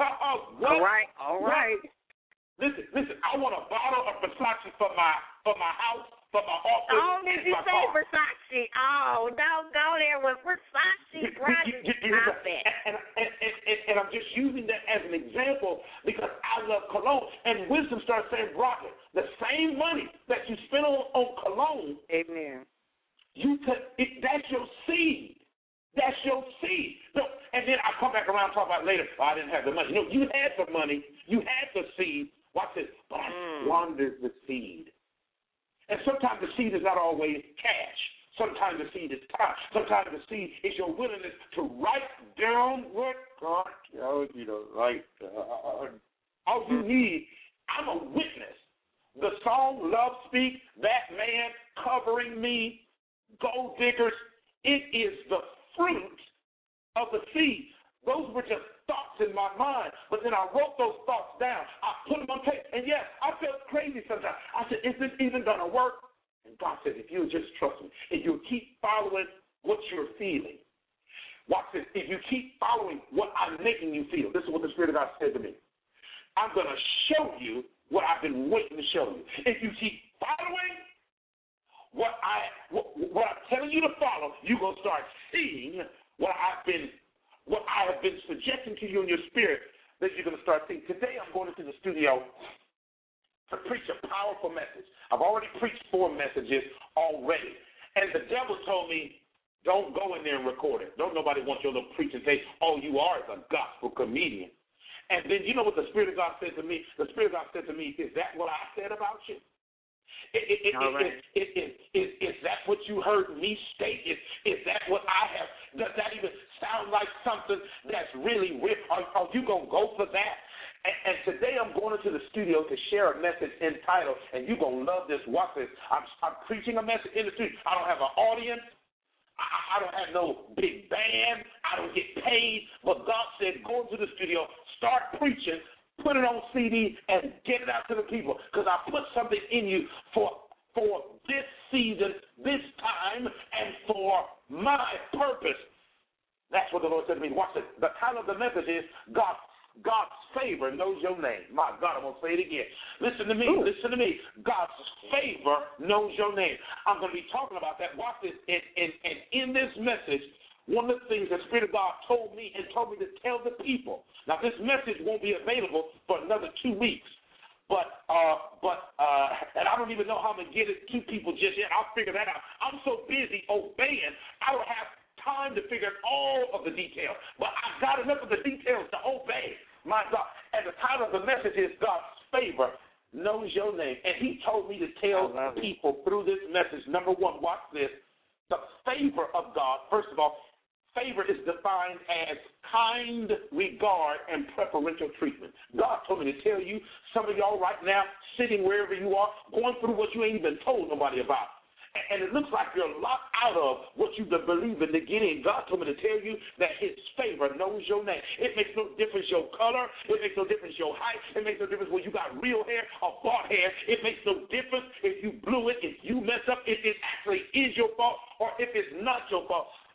All right, all right. Listen, listen, I want a bottle of Versace for my for my house, for my office. Oh, did you say car. Versace? Oh, don't go there with Versace. Roger, stop it. And, and, and, and, and I'm just using that as an example because I love cologne. And wisdom starts saying, Broccoli, the same money that you spend on, on cologne, amen. You t- it, that's your seed. That's your seed. No, and then I come back around and talk about it later. Oh, I didn't have the money. No, you had the money. You had the seed. Watch this. But I mm. squandered the seed. And sometimes the seed is not always cash. Sometimes the seed is time. Sometimes the seed is your willingness to write down what God tells you to write down. All you need, I'm a witness. The song Love Speak, that man covering me, gold diggers, it is the fruit of the seed. Those were just thoughts in my mind, but then I wrote those thoughts down. I put them on tape, and yes, I felt crazy sometimes. I said, is this even going to work? And God said, if you just trust me, if you keep following what you're feeling, watch this, if you keep following what I'm making you feel, this is what the Spirit of God said to me. I'm going to show you what I've been waiting to show you. If you keep following what, I, what, what I'm telling you to follow, you're going to start seeing what I've been what I have been suggesting to you in your spirit that you're going to start seeing. Today I'm going into the studio to preach a powerful message. I've already preached four messages already. And the devil told me, don't go in there and record it. Don't nobody want your little preaching say, all you are is a gospel comedian. And then you know what the Spirit of God said to me? The Spirit of God said to me, is that what I said about you? It, it, it, it, right. it, it, it, it, is that what you heard me state? Is, is that what I have? Does that even sound like something that's really real? Are, are you going to go for that? And, and today I'm going into the studio to share a message entitled, and you're going to love this, watch this. I'm, I'm preaching a message in the studio. I don't have an audience. I, I don't have no big band. I don't get paid. But God said, go into the studio, start preaching, put it on C D, and get it out to the people. Because I put something in you for for this season, this time, and for my purpose. That's what the Lord said to me. Watch it. The title of the message is God, God's favor knows your name. My God, I'm going to say it again. Listen to me. Ooh. Listen to me. God's favor knows your name. I'm going to be talking about that. Watch this. And, and, and in this message, one of the things the Spirit of God told me and told me to tell the people. Now, this message won't be available for another two weeks. But, uh, but, uh, and I don't even know how I'm going to get it to people just yet. I'll figure that out. I'm so busy obeying, I don't have time to figure out all of the details. But I've got enough of the details to obey. My God. And the title of the message is God's favor knows your name. And he told me to tell people through this message, number one, watch this, the favor of God, first of all, favor is defined as kind regard and preferential treatment. God told me to tell you, some of y'all right now, sitting wherever you are, going through what you ain't even told nobody about. And it looks like you're locked out of what you've been believing to get in. God told me to tell you that his favor knows your name. It makes no difference your color. It makes no difference your height. It makes no difference whether you got real hair or bought hair. It makes no difference if you blew it, if you mess up, if it actually is your fault or if it's not your fault.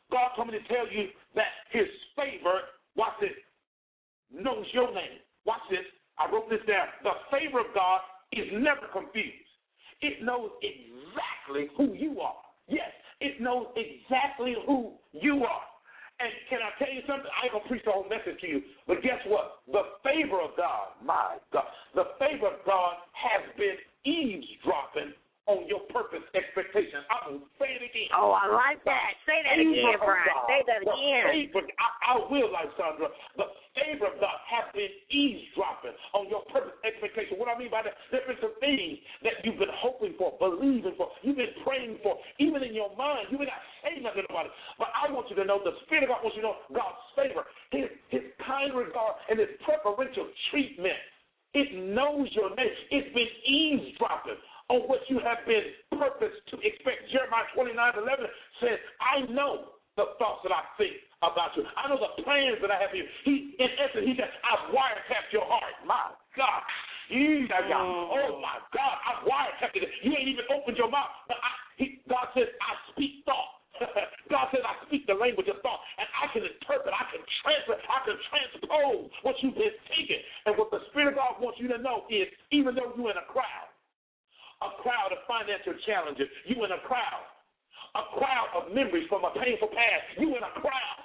God told me to tell you that his favor, watch this, knows your name. Watch this. I wrote this down. The favor of God is never confused. It knows exactly who you are. Yes, it knows exactly who you are. And can I tell you something? I ain't going to preach the whole message to you, but guess what? The favor of God, my God, the favor of God has been eavesdropping on your purpose expectations. I'm going to say it again. Oh, I like that. Say that again, Brian. Say that again. Favor, I, I will, Alexandra. The favor of God has been eavesdropping on your purpose expectation. What I mean by that, there have been some things that you've been hoping for, believing for, you've been praying for, even in your mind. You may not say nothing about it. But I want you to know the Spirit of God wants you to know God's favor, his, his kind regard, and his preferential treatment. It knows your name. It's been eavesdropping on what you have been purposed to expect. Jeremiah twenty-nine eleven says, I know the thoughts that I think about you. I know the plans that I have for you. He, in essence, he said, I've wiretapped your heart. My God. You, oh, my God, I've wiretapped it. You ain't even opened your mouth. But I, he, God says, I speak thought. God says, I speak the language of thought, and I can interpret, I can transfer, I can transpose what you've been thinking. And what the Spirit of God wants you to know is, even though you're in a crowd, a crowd of financial challenges, you in a crowd, a crowd of memories from a painful past, you in a crowd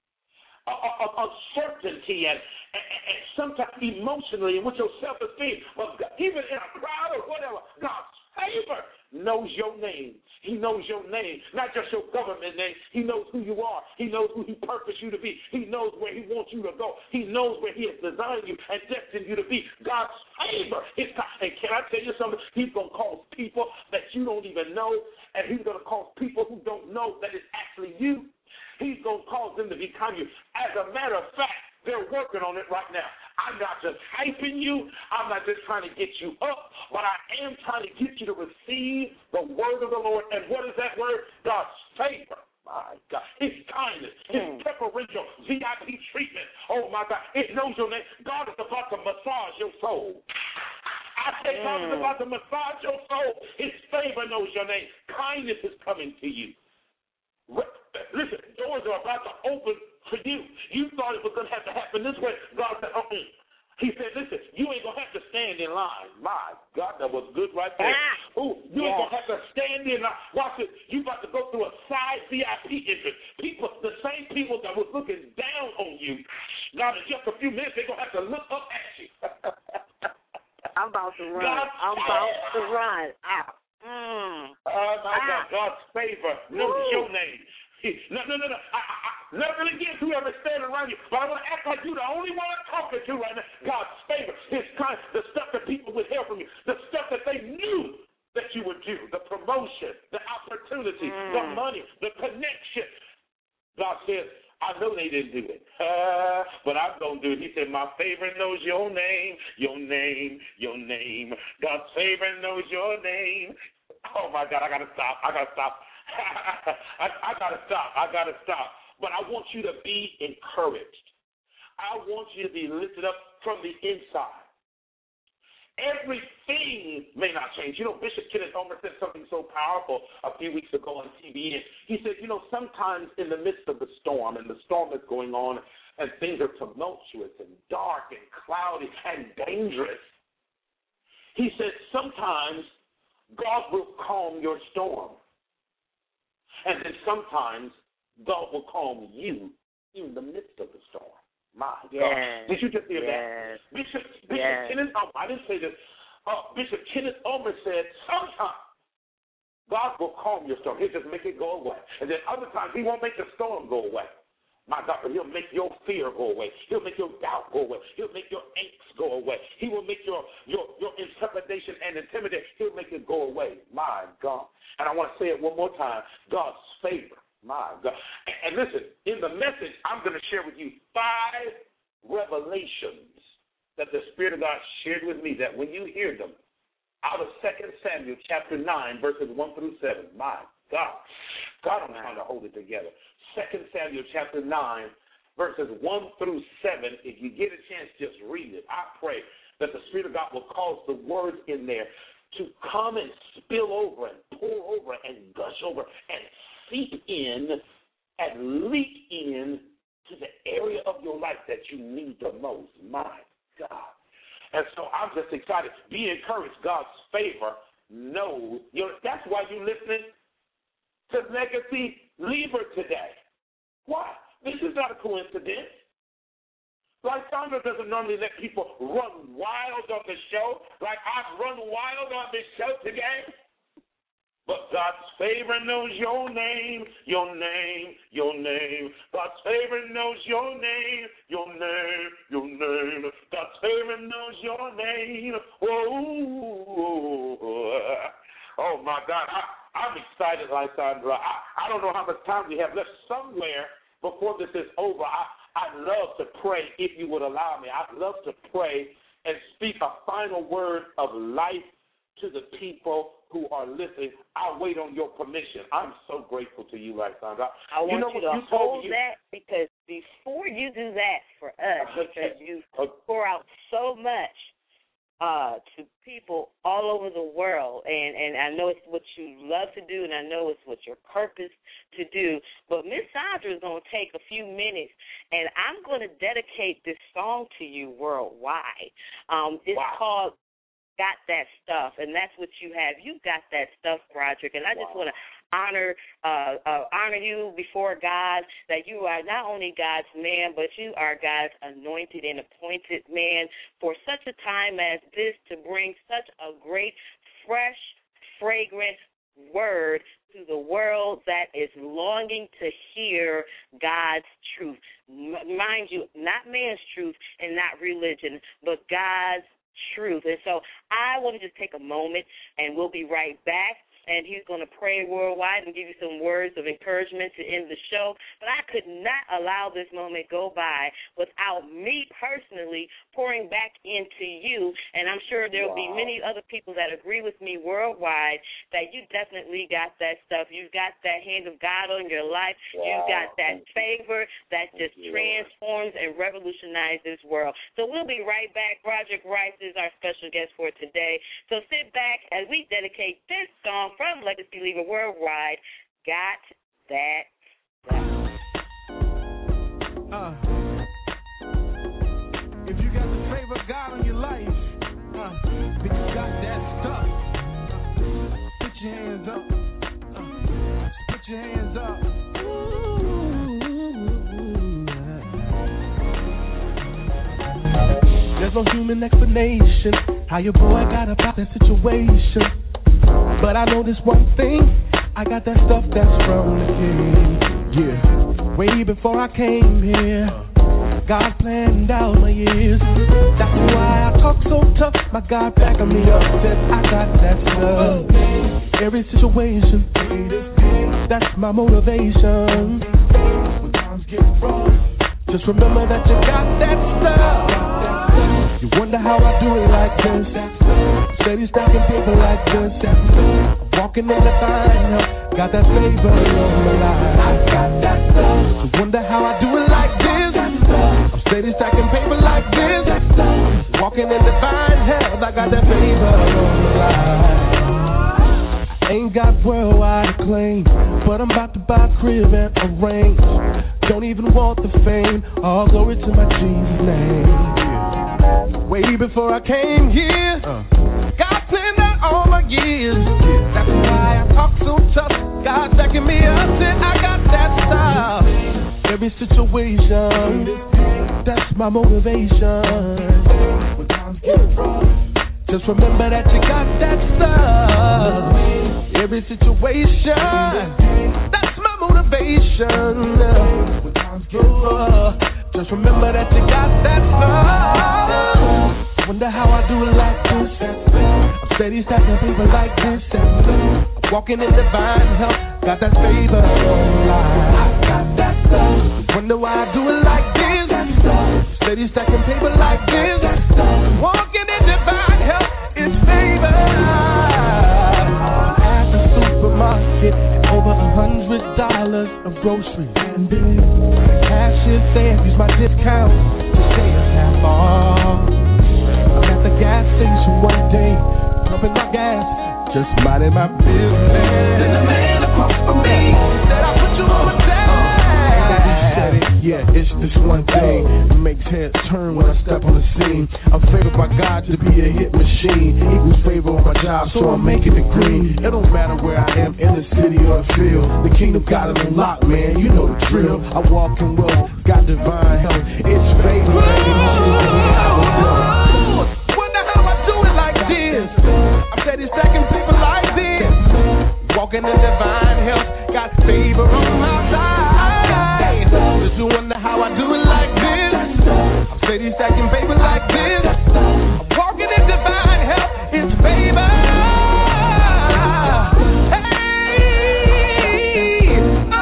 of uncertainty and, and, and sometimes emotionally and with your self-esteem, but even in a crowd or whatever, God's favor knows your name. He knows your name, not just your government name. He knows who you are. He knows who he purposed you to be. He knows where he wants you to go. He knows where he has designed you and destined you to be. God's favor is God. And can I tell you something? He's going to cause people that you don't even know, and he's going to cause people who don't know that it's actually you. He's going to cause them to become you. As a matter of fact, they're working on it right now. I'm not just hyping you. I'm not just trying to get you up, but I am trying to get you to receive the word of the Lord. And what is that word? God's favor. My God. His kindness, his mm. preferential V I P treatment. Oh, my God. It knows your name. God is about to massage your soul. I say mm. God is about to massage your soul. His favor knows your name. Kindness is coming to you. Listen, doors are about to open for you. You thought it was going to have to happen this way. God said, oh, he said, listen, you ain't going to have to stand in line. My God, that was good right there. Ah, Ooh, you yeah. ain't going to have to stand in line. Watch it. You about to go through a side V I P entrance. People, the same people that was looking down on you, now in just a few minutes, they're going to have to look up at you. I'm about to run. God, I'm about to run out. Mm. Oh, my ah. God, God's favor knows your name. No, no, no, no. I, I, I, nothing against whoever's standing around you, but I want to act like you're the only one I'm talking to right now. God's favor, his kind, the stuff that people withheld from you, the stuff that they knew that you would do, the promotion, the opportunity, mm. the money, the connection. God says, I know they didn't do it, uh, but I'm going to do it. He said, my favor knows your name, your name, your name. God's favor knows your name. Oh, my God, I got to stop. I got to stop. I, I got to stop. I got to stop. But I want you to be encouraged. I want you to be lifted up from the inside. Everything may not change. You know, Bishop Kenneth Omer said something so powerful a few weeks ago on T V N. He said, you know, sometimes in the midst of the storm, and the storm is going on, and things are tumultuous and dark and cloudy and dangerous, he said, sometimes God will calm your storm. And then sometimes God will calm you in the midst of the storm. My yes. God. Did you just hear yes. that? Bishop, Bishop yes. Kenneth Omer, I didn't say this. Uh, Bishop Kenneth Omer said, sometimes God will calm your storm. He'll just make it go away. And then other times he won't make the storm go away. My God, but he'll make your fear go away. He'll make your doubt go away. He'll make your angst go away. He will make your, your, your intimidation and intimidation, he'll make it go away. My God. And I want to say it one more time. God's favor. My God. And, and listen, in the message, I'm going to share with you five revelations that the Spirit of God shared with me that when you hear them, out of Second Samuel chapter nine, verses one through seven. My God. God, I'm trying to hold it together. Second Samuel chapter nine, verses one through seven. If you get a chance, just read it. I pray that the Spirit of God will cause the words in there to come and spill over and pour over and gush over and seep in and knows. My God. And so I'm just excited. Be encouraged. God's favor knows. You know, that's why you're listening to Legacy Lever today. Why? This is not a coincidence. Like Sandra doesn't normally let people run wild on the show, like I've run wild on this show today. But God's favor knows your name, your name, your name. God's favor knows your name, your name, your name. God's favor knows your name. Oh, oh my God. I, I'm excited, Lysandra. I, I don't know how much time we have left. Somewhere before this is over, I, I'd love to pray, if you would allow me. I'd love to pray and speak a final word of life to the people who are listening. I'll wait on your permission. I'm so grateful to you, Lysandra. I want you, know you to you hold you, that, because before you do that for us, because you pour out so much uh, to people all over the world, and, and I know it's what you love to do, and I know it's what your purpose to do, but Miss Sandra is going to take a few minutes, and I'm going to dedicate this song to you worldwide. Um, it's wow. called Got That Stuff, and that's what you have. You got that stuff, Broderick, and I just wow. want to honor uh, uh, honor you before God, that you are not only God's man, but you are God's anointed and appointed man for such a time as this, to bring such a great, fresh, fragrant word to the world that is longing to hear God's truth. M- mind you, not man's truth and not religion, but God's truth. And so I want to just take a moment, and we'll be right back. And he's going to pray worldwide and give you some words of encouragement to end the show. But I could not allow this moment go by without me personally pouring back into you. And I'm sure there will wow. be many other people that agree with me worldwide that you definitely got that stuff. You've got that hand of God on your life. Wow. You've got that favor that just Thank transforms you, and revolutionizes this world. So we'll be right back. Broderick Rice is our special guest for today. So sit back as we dedicate this song from Legacy Lever Worldwide, Got That Stuff. Uh, if you got the favor of God on your life, uh, then you got that stuff. Put your hands up. Uh, put your hands up. There's no human explanation how your boy got about that situation. But I know this one thing, I got that stuff that's from the king. Yeah, way before I came here, God planned out my years. That's why I talk so tough. My God backing me up, said I got that stuff. Every situation, that's my motivation. When times get rough, just remember that you got that stuff. You wonder how I do it like this. Steady stacking people like this. Walking in the fire, got that favor on my life. I got that stuff. You wonder how I do it like this. I'm steady stacking paper like this. Walking in the fire, hell, I got that favor on my life. I ain't got worldwide acclaim, but I'm about to buy a crib and a range. Don't even want the fame. All glory to my Jesus' name. Way before I came here, uh. God planned out all my years. Yeah. That's why I talk so tough. God backing me up, said I got that style. Every situation, that's my motivation. When times get rough, just remember that you got that stuff. Every situation, that's my motivation. When times get rough, just remember that you got that stuff. Wonder how I do it like this. I'm steady stacking people like this. I'm walking in divine health. Got that favor on life. I got that stuff. Wonder why I do it like this. Steady stacking people like this. Walking in divine health is favor. At the supermarket, over a hundred dollars of groceries. And then the cashier said, use my discount to save half off. At the gas station one day, pumping my gas, just minding my business. Then the man across from me said, I'll put you on my tag. Now he said it, yeah, it's this one thing. It makes head turn when I step on the scene. I'm favored by God to be a hit machine. Equals favor on my job, so I'm making it green. It don't matter where I am, in the city or the field. The kingdom got it on lock, man, you know the drill. I walk in wealth, got divine health. It's favor, baby. Wonder how I do it like this. I'm steady stacking people like this. Walking in divine health, got favor on my side. Just you wonder how I do it like this. I'm steady stacking paper like this. I'm walking in divine health, it's favor. Hey,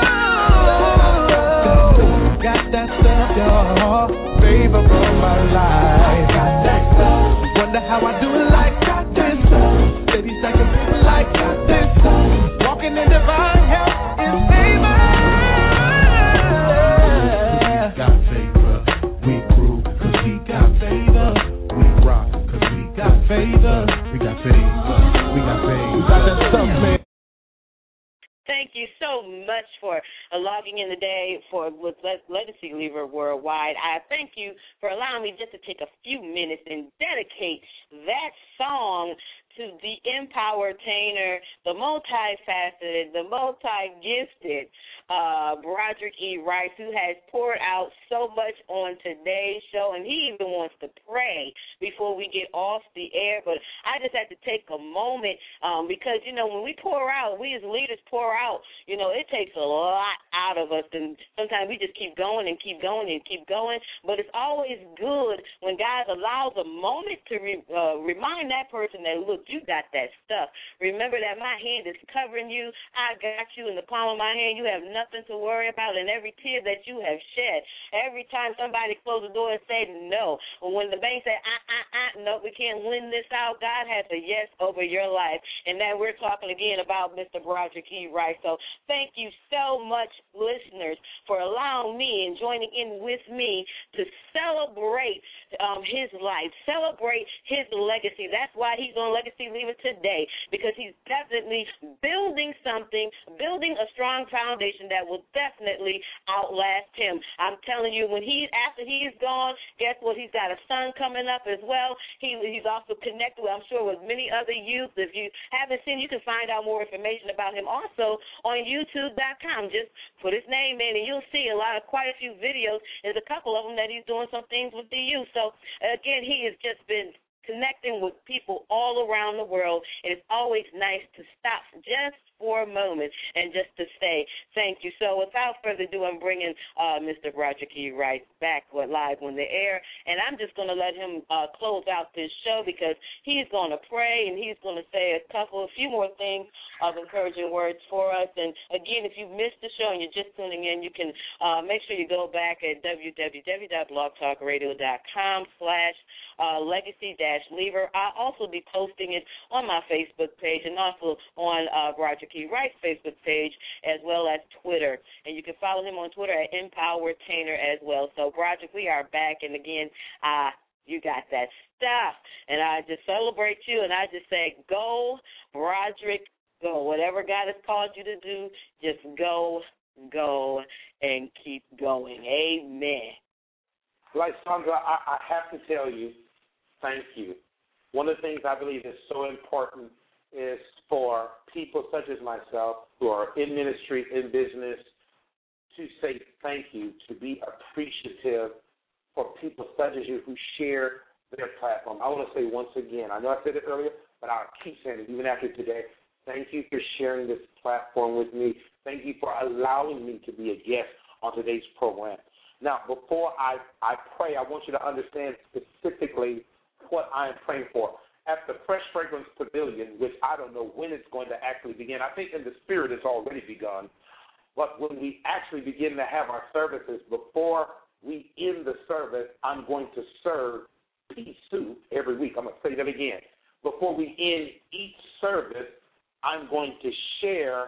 oh, got that stuff, y'all. Favor from my life. Got that stuff. Wonder how I do it like this. Steady stacking paper like this. Walking in divine health, it's favor. Got favor, we grew, cause we got favor. We rock, cause we got favor. We got favor, we got favor. We got that stuff, man. Thank you so much for uh, logging in today for with Le- Legacy Lever Worldwide. I thank you for allowing me just to take a few minutes and dedicate that song to the empowertainer, the multifaceted, the multi-gifted uh, Broderick E. Rice, who has poured out so much on today's show, and he even wants to pray before we get off the air. But I just had to take a moment um, because, you know, when we pour out, we as leaders pour out, you know, it takes a lot out of us, and sometimes we just keep going and keep going and keep going. But it's always good when God allows a moment to re, uh, remind that person that, look, you got that stuff. Remember that my hand is covering you. I got you in the palm of my hand. You have nothing to worry about, and every tear that you have shed, every time somebody closes the door and say no, or when the bank say, ah, ah, ah, no, we can't win this out, God has a yes over your life. And now we're talking again about Mister Broderick E. Rice. So thank you so much, listeners, for allowing me and joining in with me to celebrate um, his life, celebrate his legacy. That's why he's on Legacy Lever today, because he's definitely building something, building a strong foundation that will definitely outlast him. I'm telling you, when he after he's gone, guess what? He's got a son coming up as well. He he's also connected, I'm sure, with many other youth. If you haven't seen, you can find out more information about him also on YouTube dot com. Just put his name in, and you'll see a lot of quite a few videos. There's a couple of them that he's doing some things with the youth. So again, he has just been connecting with people all around the world. It's always nice to stop just for a moment and just to say thank you. So without further ado, I'm bringing uh, Mister Broderick E. Rice back live on the air, and I'm just going to let him uh, close out this show because he's going to pray and he's going to say a couple, a few more things of encouraging words for us. And again, if you missed the show and you're just tuning in, you can uh, make sure you go back at w w w dot blog talk radio dot com slash legacy dash lever. I'll also be posting it on my Facebook page and also on uh, Broderick E. Rice Facebook page as well as Twitter. And you can follow him on Twitter at empowertainer as well. So, Broderick, we are back. And again, uh, you got that stuff. And I just celebrate you, and I just say, go, Broderick, go. Whatever God has called you to do, just go, go, and keep going. Amen. Like Sandra, I, I have to tell you, thank you. One of the things I believe is so important is for people such as myself who are in ministry, in business, to say thank you, to be appreciative for people such as you who share their platform. I want to say once again, I know I said it earlier, but I'll keep saying it even after today. Thank you for sharing this platform with me. Thank you for allowing me to be a guest on today's program. Now, before I, I pray, I want you to understand specifically what I am praying for. At the Fresh Fragrance Pavilion, which I don't know when it's going to actually begin. I think in the spirit it's already begun. But when we actually begin to have our services, before we end the service, I'm going to serve pea soup every week. I'm going to say that again. Before we end each service, I'm going to share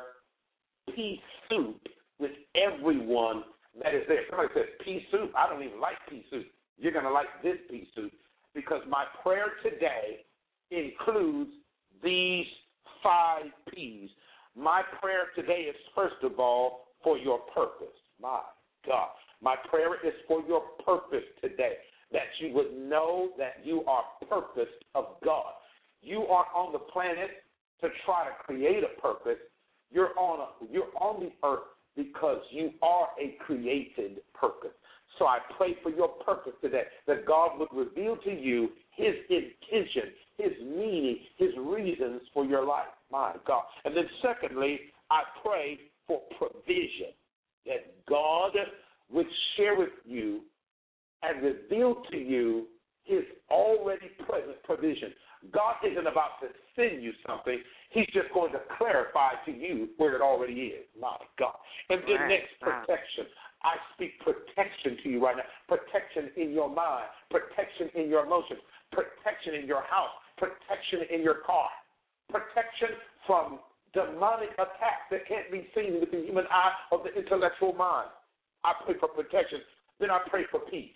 pea soup with everyone that is there. Somebody says pea soup. I don't even like pea soup. You're going to like this pea soup because my prayer today includes these five P's. My prayer today is, first of all, for your purpose. My God. My prayer is for your purpose today. that you would know that you are purposed of God. You are on the planet to try to create a purpose. You're on a, you're on the earth because you are a created purpose. So I pray for your purpose today, that God would reveal to you his intention, his meaning, his reasons for your life. My God. And then secondly, I pray for provision, that God would share with you and reveal to you his already present provision. God isn't about to send you something. He's just going to clarify to you where it already is. My God. And then Right. next, protection. I speak protection to you right now. Protection in your mind. Protection in your emotions. Protection in your house. Protection in your car. Protection from demonic attacks that can't be seen with the human eye or the intellectual mind. I pray for protection. Then I pray for peace.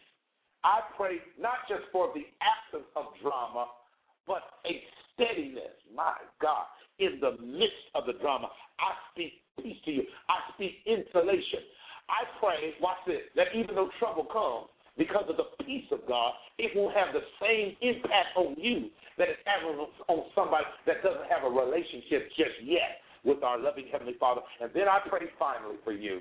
I pray not just for the absence of drama, but a steadiness, my God, in the midst of the drama. I speak peace to you. I speak insulation. I pray, watch this, that even though trouble comes, because of the peace of God, it will have the same impact on you that it's having on somebody that doesn't have a relationship just yet with our loving Heavenly Father. And then I pray finally for you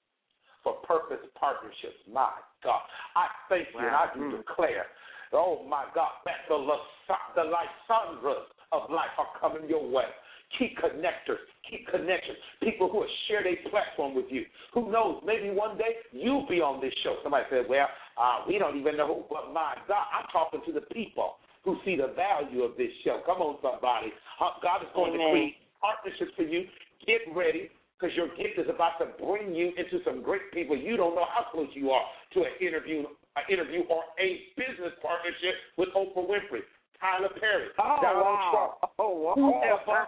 for purpose partnerships. My God, I thank you, Wow. and I do declare, oh my God, that the, the Lysandras of life are coming your way. Keep connectors, keep connections, people who will share their platform with you. Who knows, maybe one day you'll be on this show. Somebody says, well, uh, we don't even know who, but my God, I'm talking to the people who see the value of this show. Come on, somebody. Uh, God is going Amen. to create partnerships for you. Get ready, because your gift is about to bring you into some great people. You don't know how close you are to an interview, an interview or a business partnership with Oprah Winfrey, Tyler Perry, oh, Donald wow. Trump, oh, wow. whoever.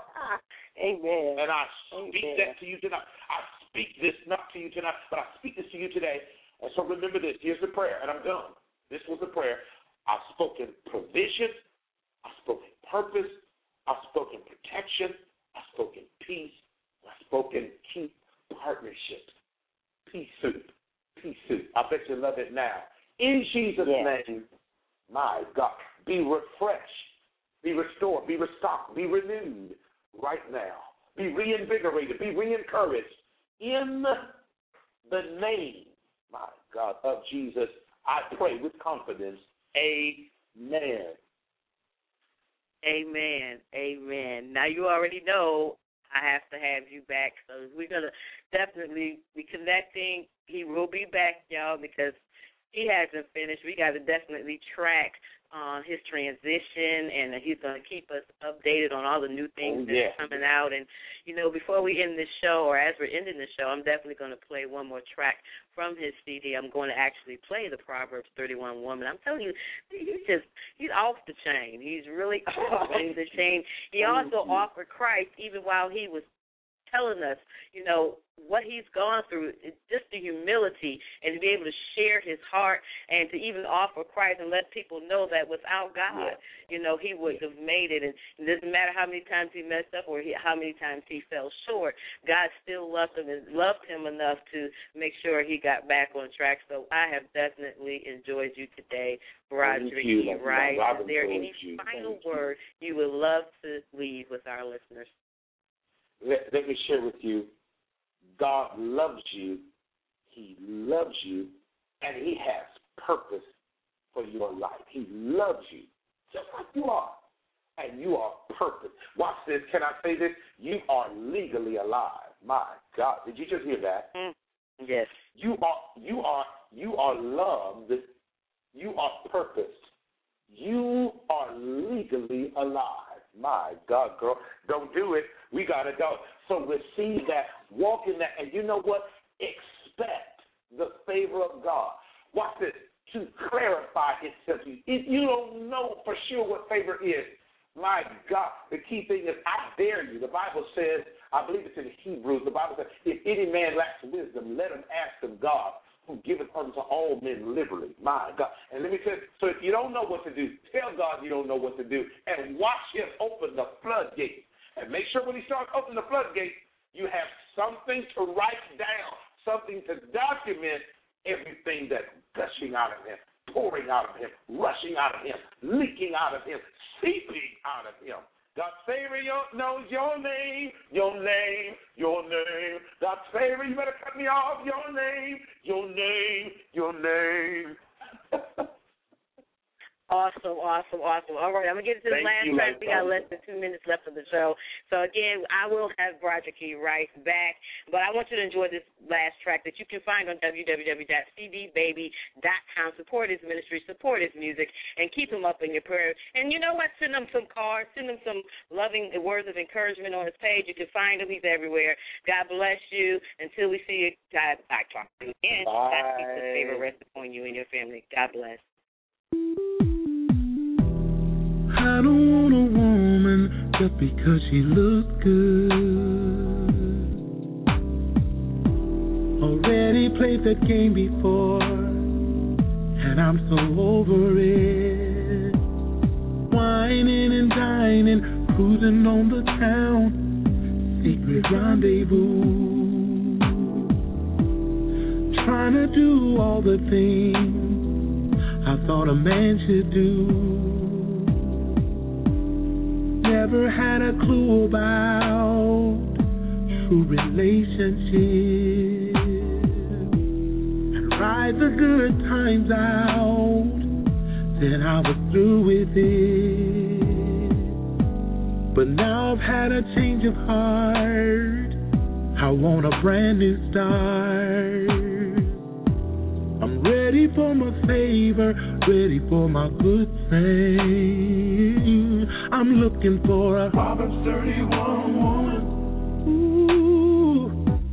Amen. And I speak Amen. that to you tonight. I speak this not to you tonight, but I speak this to you today. And so remember this. Here's the prayer, and I'm done. This was the prayer. I've spoken provision. I've spoken purpose. I've spoken protection. I've spoken peace. I've spoken keep partnerships. Peace soup. Peace soup. I bet you love it now. In Jesus' yes. name, my God, be refreshed, be restored, be restocked, be renewed right now. Be reinvigorated, be re-encouraged in the name, my God, of Jesus. I pray with confidence. Amen. Amen. Amen. Now you already know I have to have you back, so we're going to definitely be connecting. He will be back, y'all, because he hasn't finished. We got to definitely track on his transition, and he's going to keep us updated on all the new things oh, yeah. that's coming out. And, you know, before we end this show, or as we're ending the show, I'm definitely going to play one more track from his C D. I'm going to actually play the Proverbs thirty-one Woman. I'm telling you, he's just, he's off the chain. He's really off the chain. He also offered Christ even while he was telling us, you know, what he's gone through, just the humility, and to be able to share his heart and to even offer Christ and let people know that without God, yeah. you know, he wouldn't yeah. have made it. And it doesn't matter how many times he messed up or he, how many times he fell short, God still loved him and loved him enough to make sure he got back on track. So I have definitely enjoyed you today, Broderick E. Rice. Is there any you. final Thank word you. you would love to leave with our listeners? Let, let me share with you, God loves you, he loves you, and he has purpose for your life. He loves you just like you are, and you are purpose. Watch this. Can I say this? You are legally alive. My God, did you just hear that? Mm. Yes. You are, you are, you are loved. You are purposed. You are legally alive. My God, girl, don't do it. We got to go. So receive that, walk in that, and you know what? Expect the favor of God. Watch this, to clarify itself to you. If you don't know for sure what favor is, my God, the key thing is, I dare you. The Bible says, I believe it's in Hebrews, the Bible says, if any man lacks wisdom, let him ask of God, who giveth unto all men liberally. My God. And let me tell you, so if you don't know what to do, tell God you don't know what to do, and watch him open the floodgates. And make sure when he starts opening the floodgates, you have something to write down, something to document everything that's gushing out of him. pouring out of him, rushing out of him, leaking out of him, seeping out of him. God's favor knows your name, your name, your name. God's favor, you better cut me off, your name, your name, your name. Awesome, awesome, awesome. All right, I'm going to get into the Thank last you, track. We got Lifetime. less than two minutes left of the show. So, again, I will have Broderick E. Rice back, but I want you to enjoy this last track that you can find on w w w dot c d baby dot com. Support his ministry, support his music, and keep him up in your prayer. And you know what? Send him some cards. Send him some loving words of encouragement on his page. You can find him. He's everywhere. God bless you. Until we see you, God, I talk to you again. God keep his favor rest upon you and your family. God bless. I don't want a woman just because she looks good. Already played that game before, and I'm so over it. Whining and dining, cruising on the town, secret rendezvous. Trying to do all the things I thought a man should do. Never had a clue about true relationships, and ride the good times out, then I was through with it. But now I've had a change of heart, I want a brand new start. I'm ready for my favor, ready for my good thing. I'm looking for a Proverbs thirty-one woman. Ooh.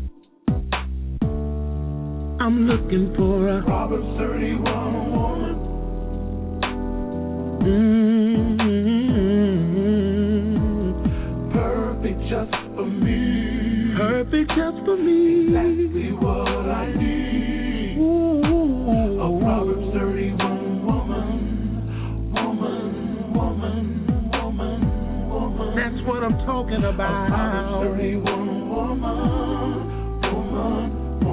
I'm looking for a Proverbs thirty-one woman. Mm-hmm. Perfect just for me. Perfect just for me. Exactly what I need. Ooh. A Proverbs thirty-one woman. Woman, woman. That's what I'm talking about. A thirty-one woman, woman,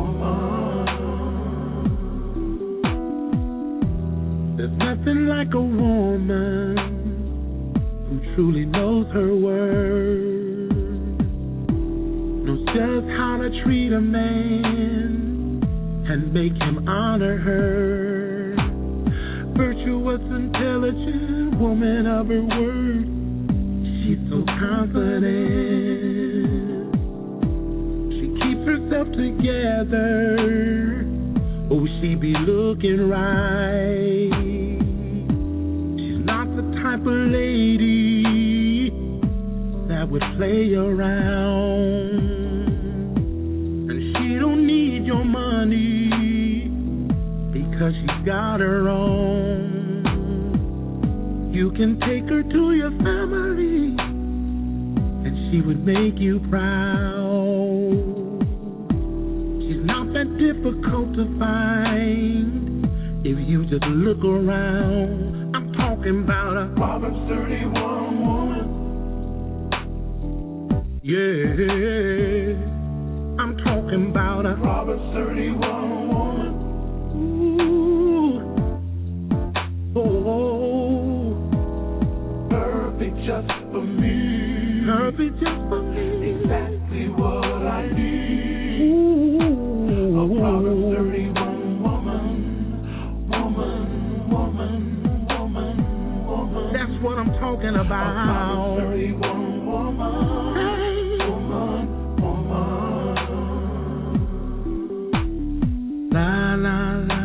woman. There's nothing like a woman who truly knows her worth, knows just how to treat a man and make him honor her. Virtuous, intelligent woman of her word. She's so confident. She keeps herself together. Oh, she be looking right. She's not the type of lady that would play around. And she don't need your money because she's got her own. You can take her to your family, and she would make you proud. She's not that difficult to find if you just look around. I'm talking about a Proverbs thirty-one woman. Yeah, I'm talking about a Proverbs thirty-one woman. Ooh, oh. Just for me, perfect just for me, exactly what I need. Ooh. A Proverbs thirty-one woman, woman, woman, woman, woman. That's what I'm talking about. A Proverbs thirty-one woman, hey. Woman, woman. La la la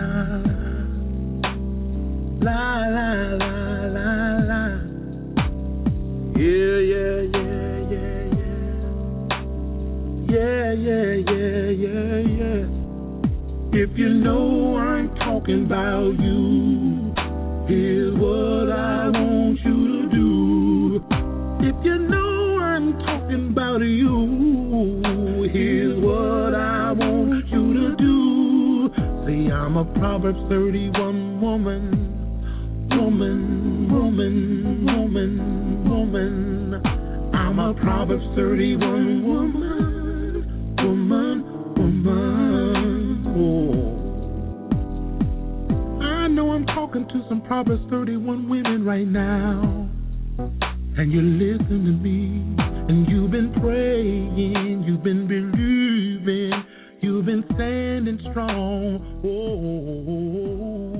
la la la la la la. Yeah, yeah, yeah, yeah, yeah. Yeah, yeah, yeah, yeah, yeah. If you know I'm talking about you, here's what I want you to do. If you know I'm talking about you, here's what I want you to do. See, I'm a Proverbs thirty-one woman. Woman, woman, woman, woman. I'm a Proverbs thirty-one woman, woman, woman. Oh, I know I'm talking to some Proverbs thirty-one women right now. And you listen to me, and you've been praying, you've been believing, you've been standing strong. Oh,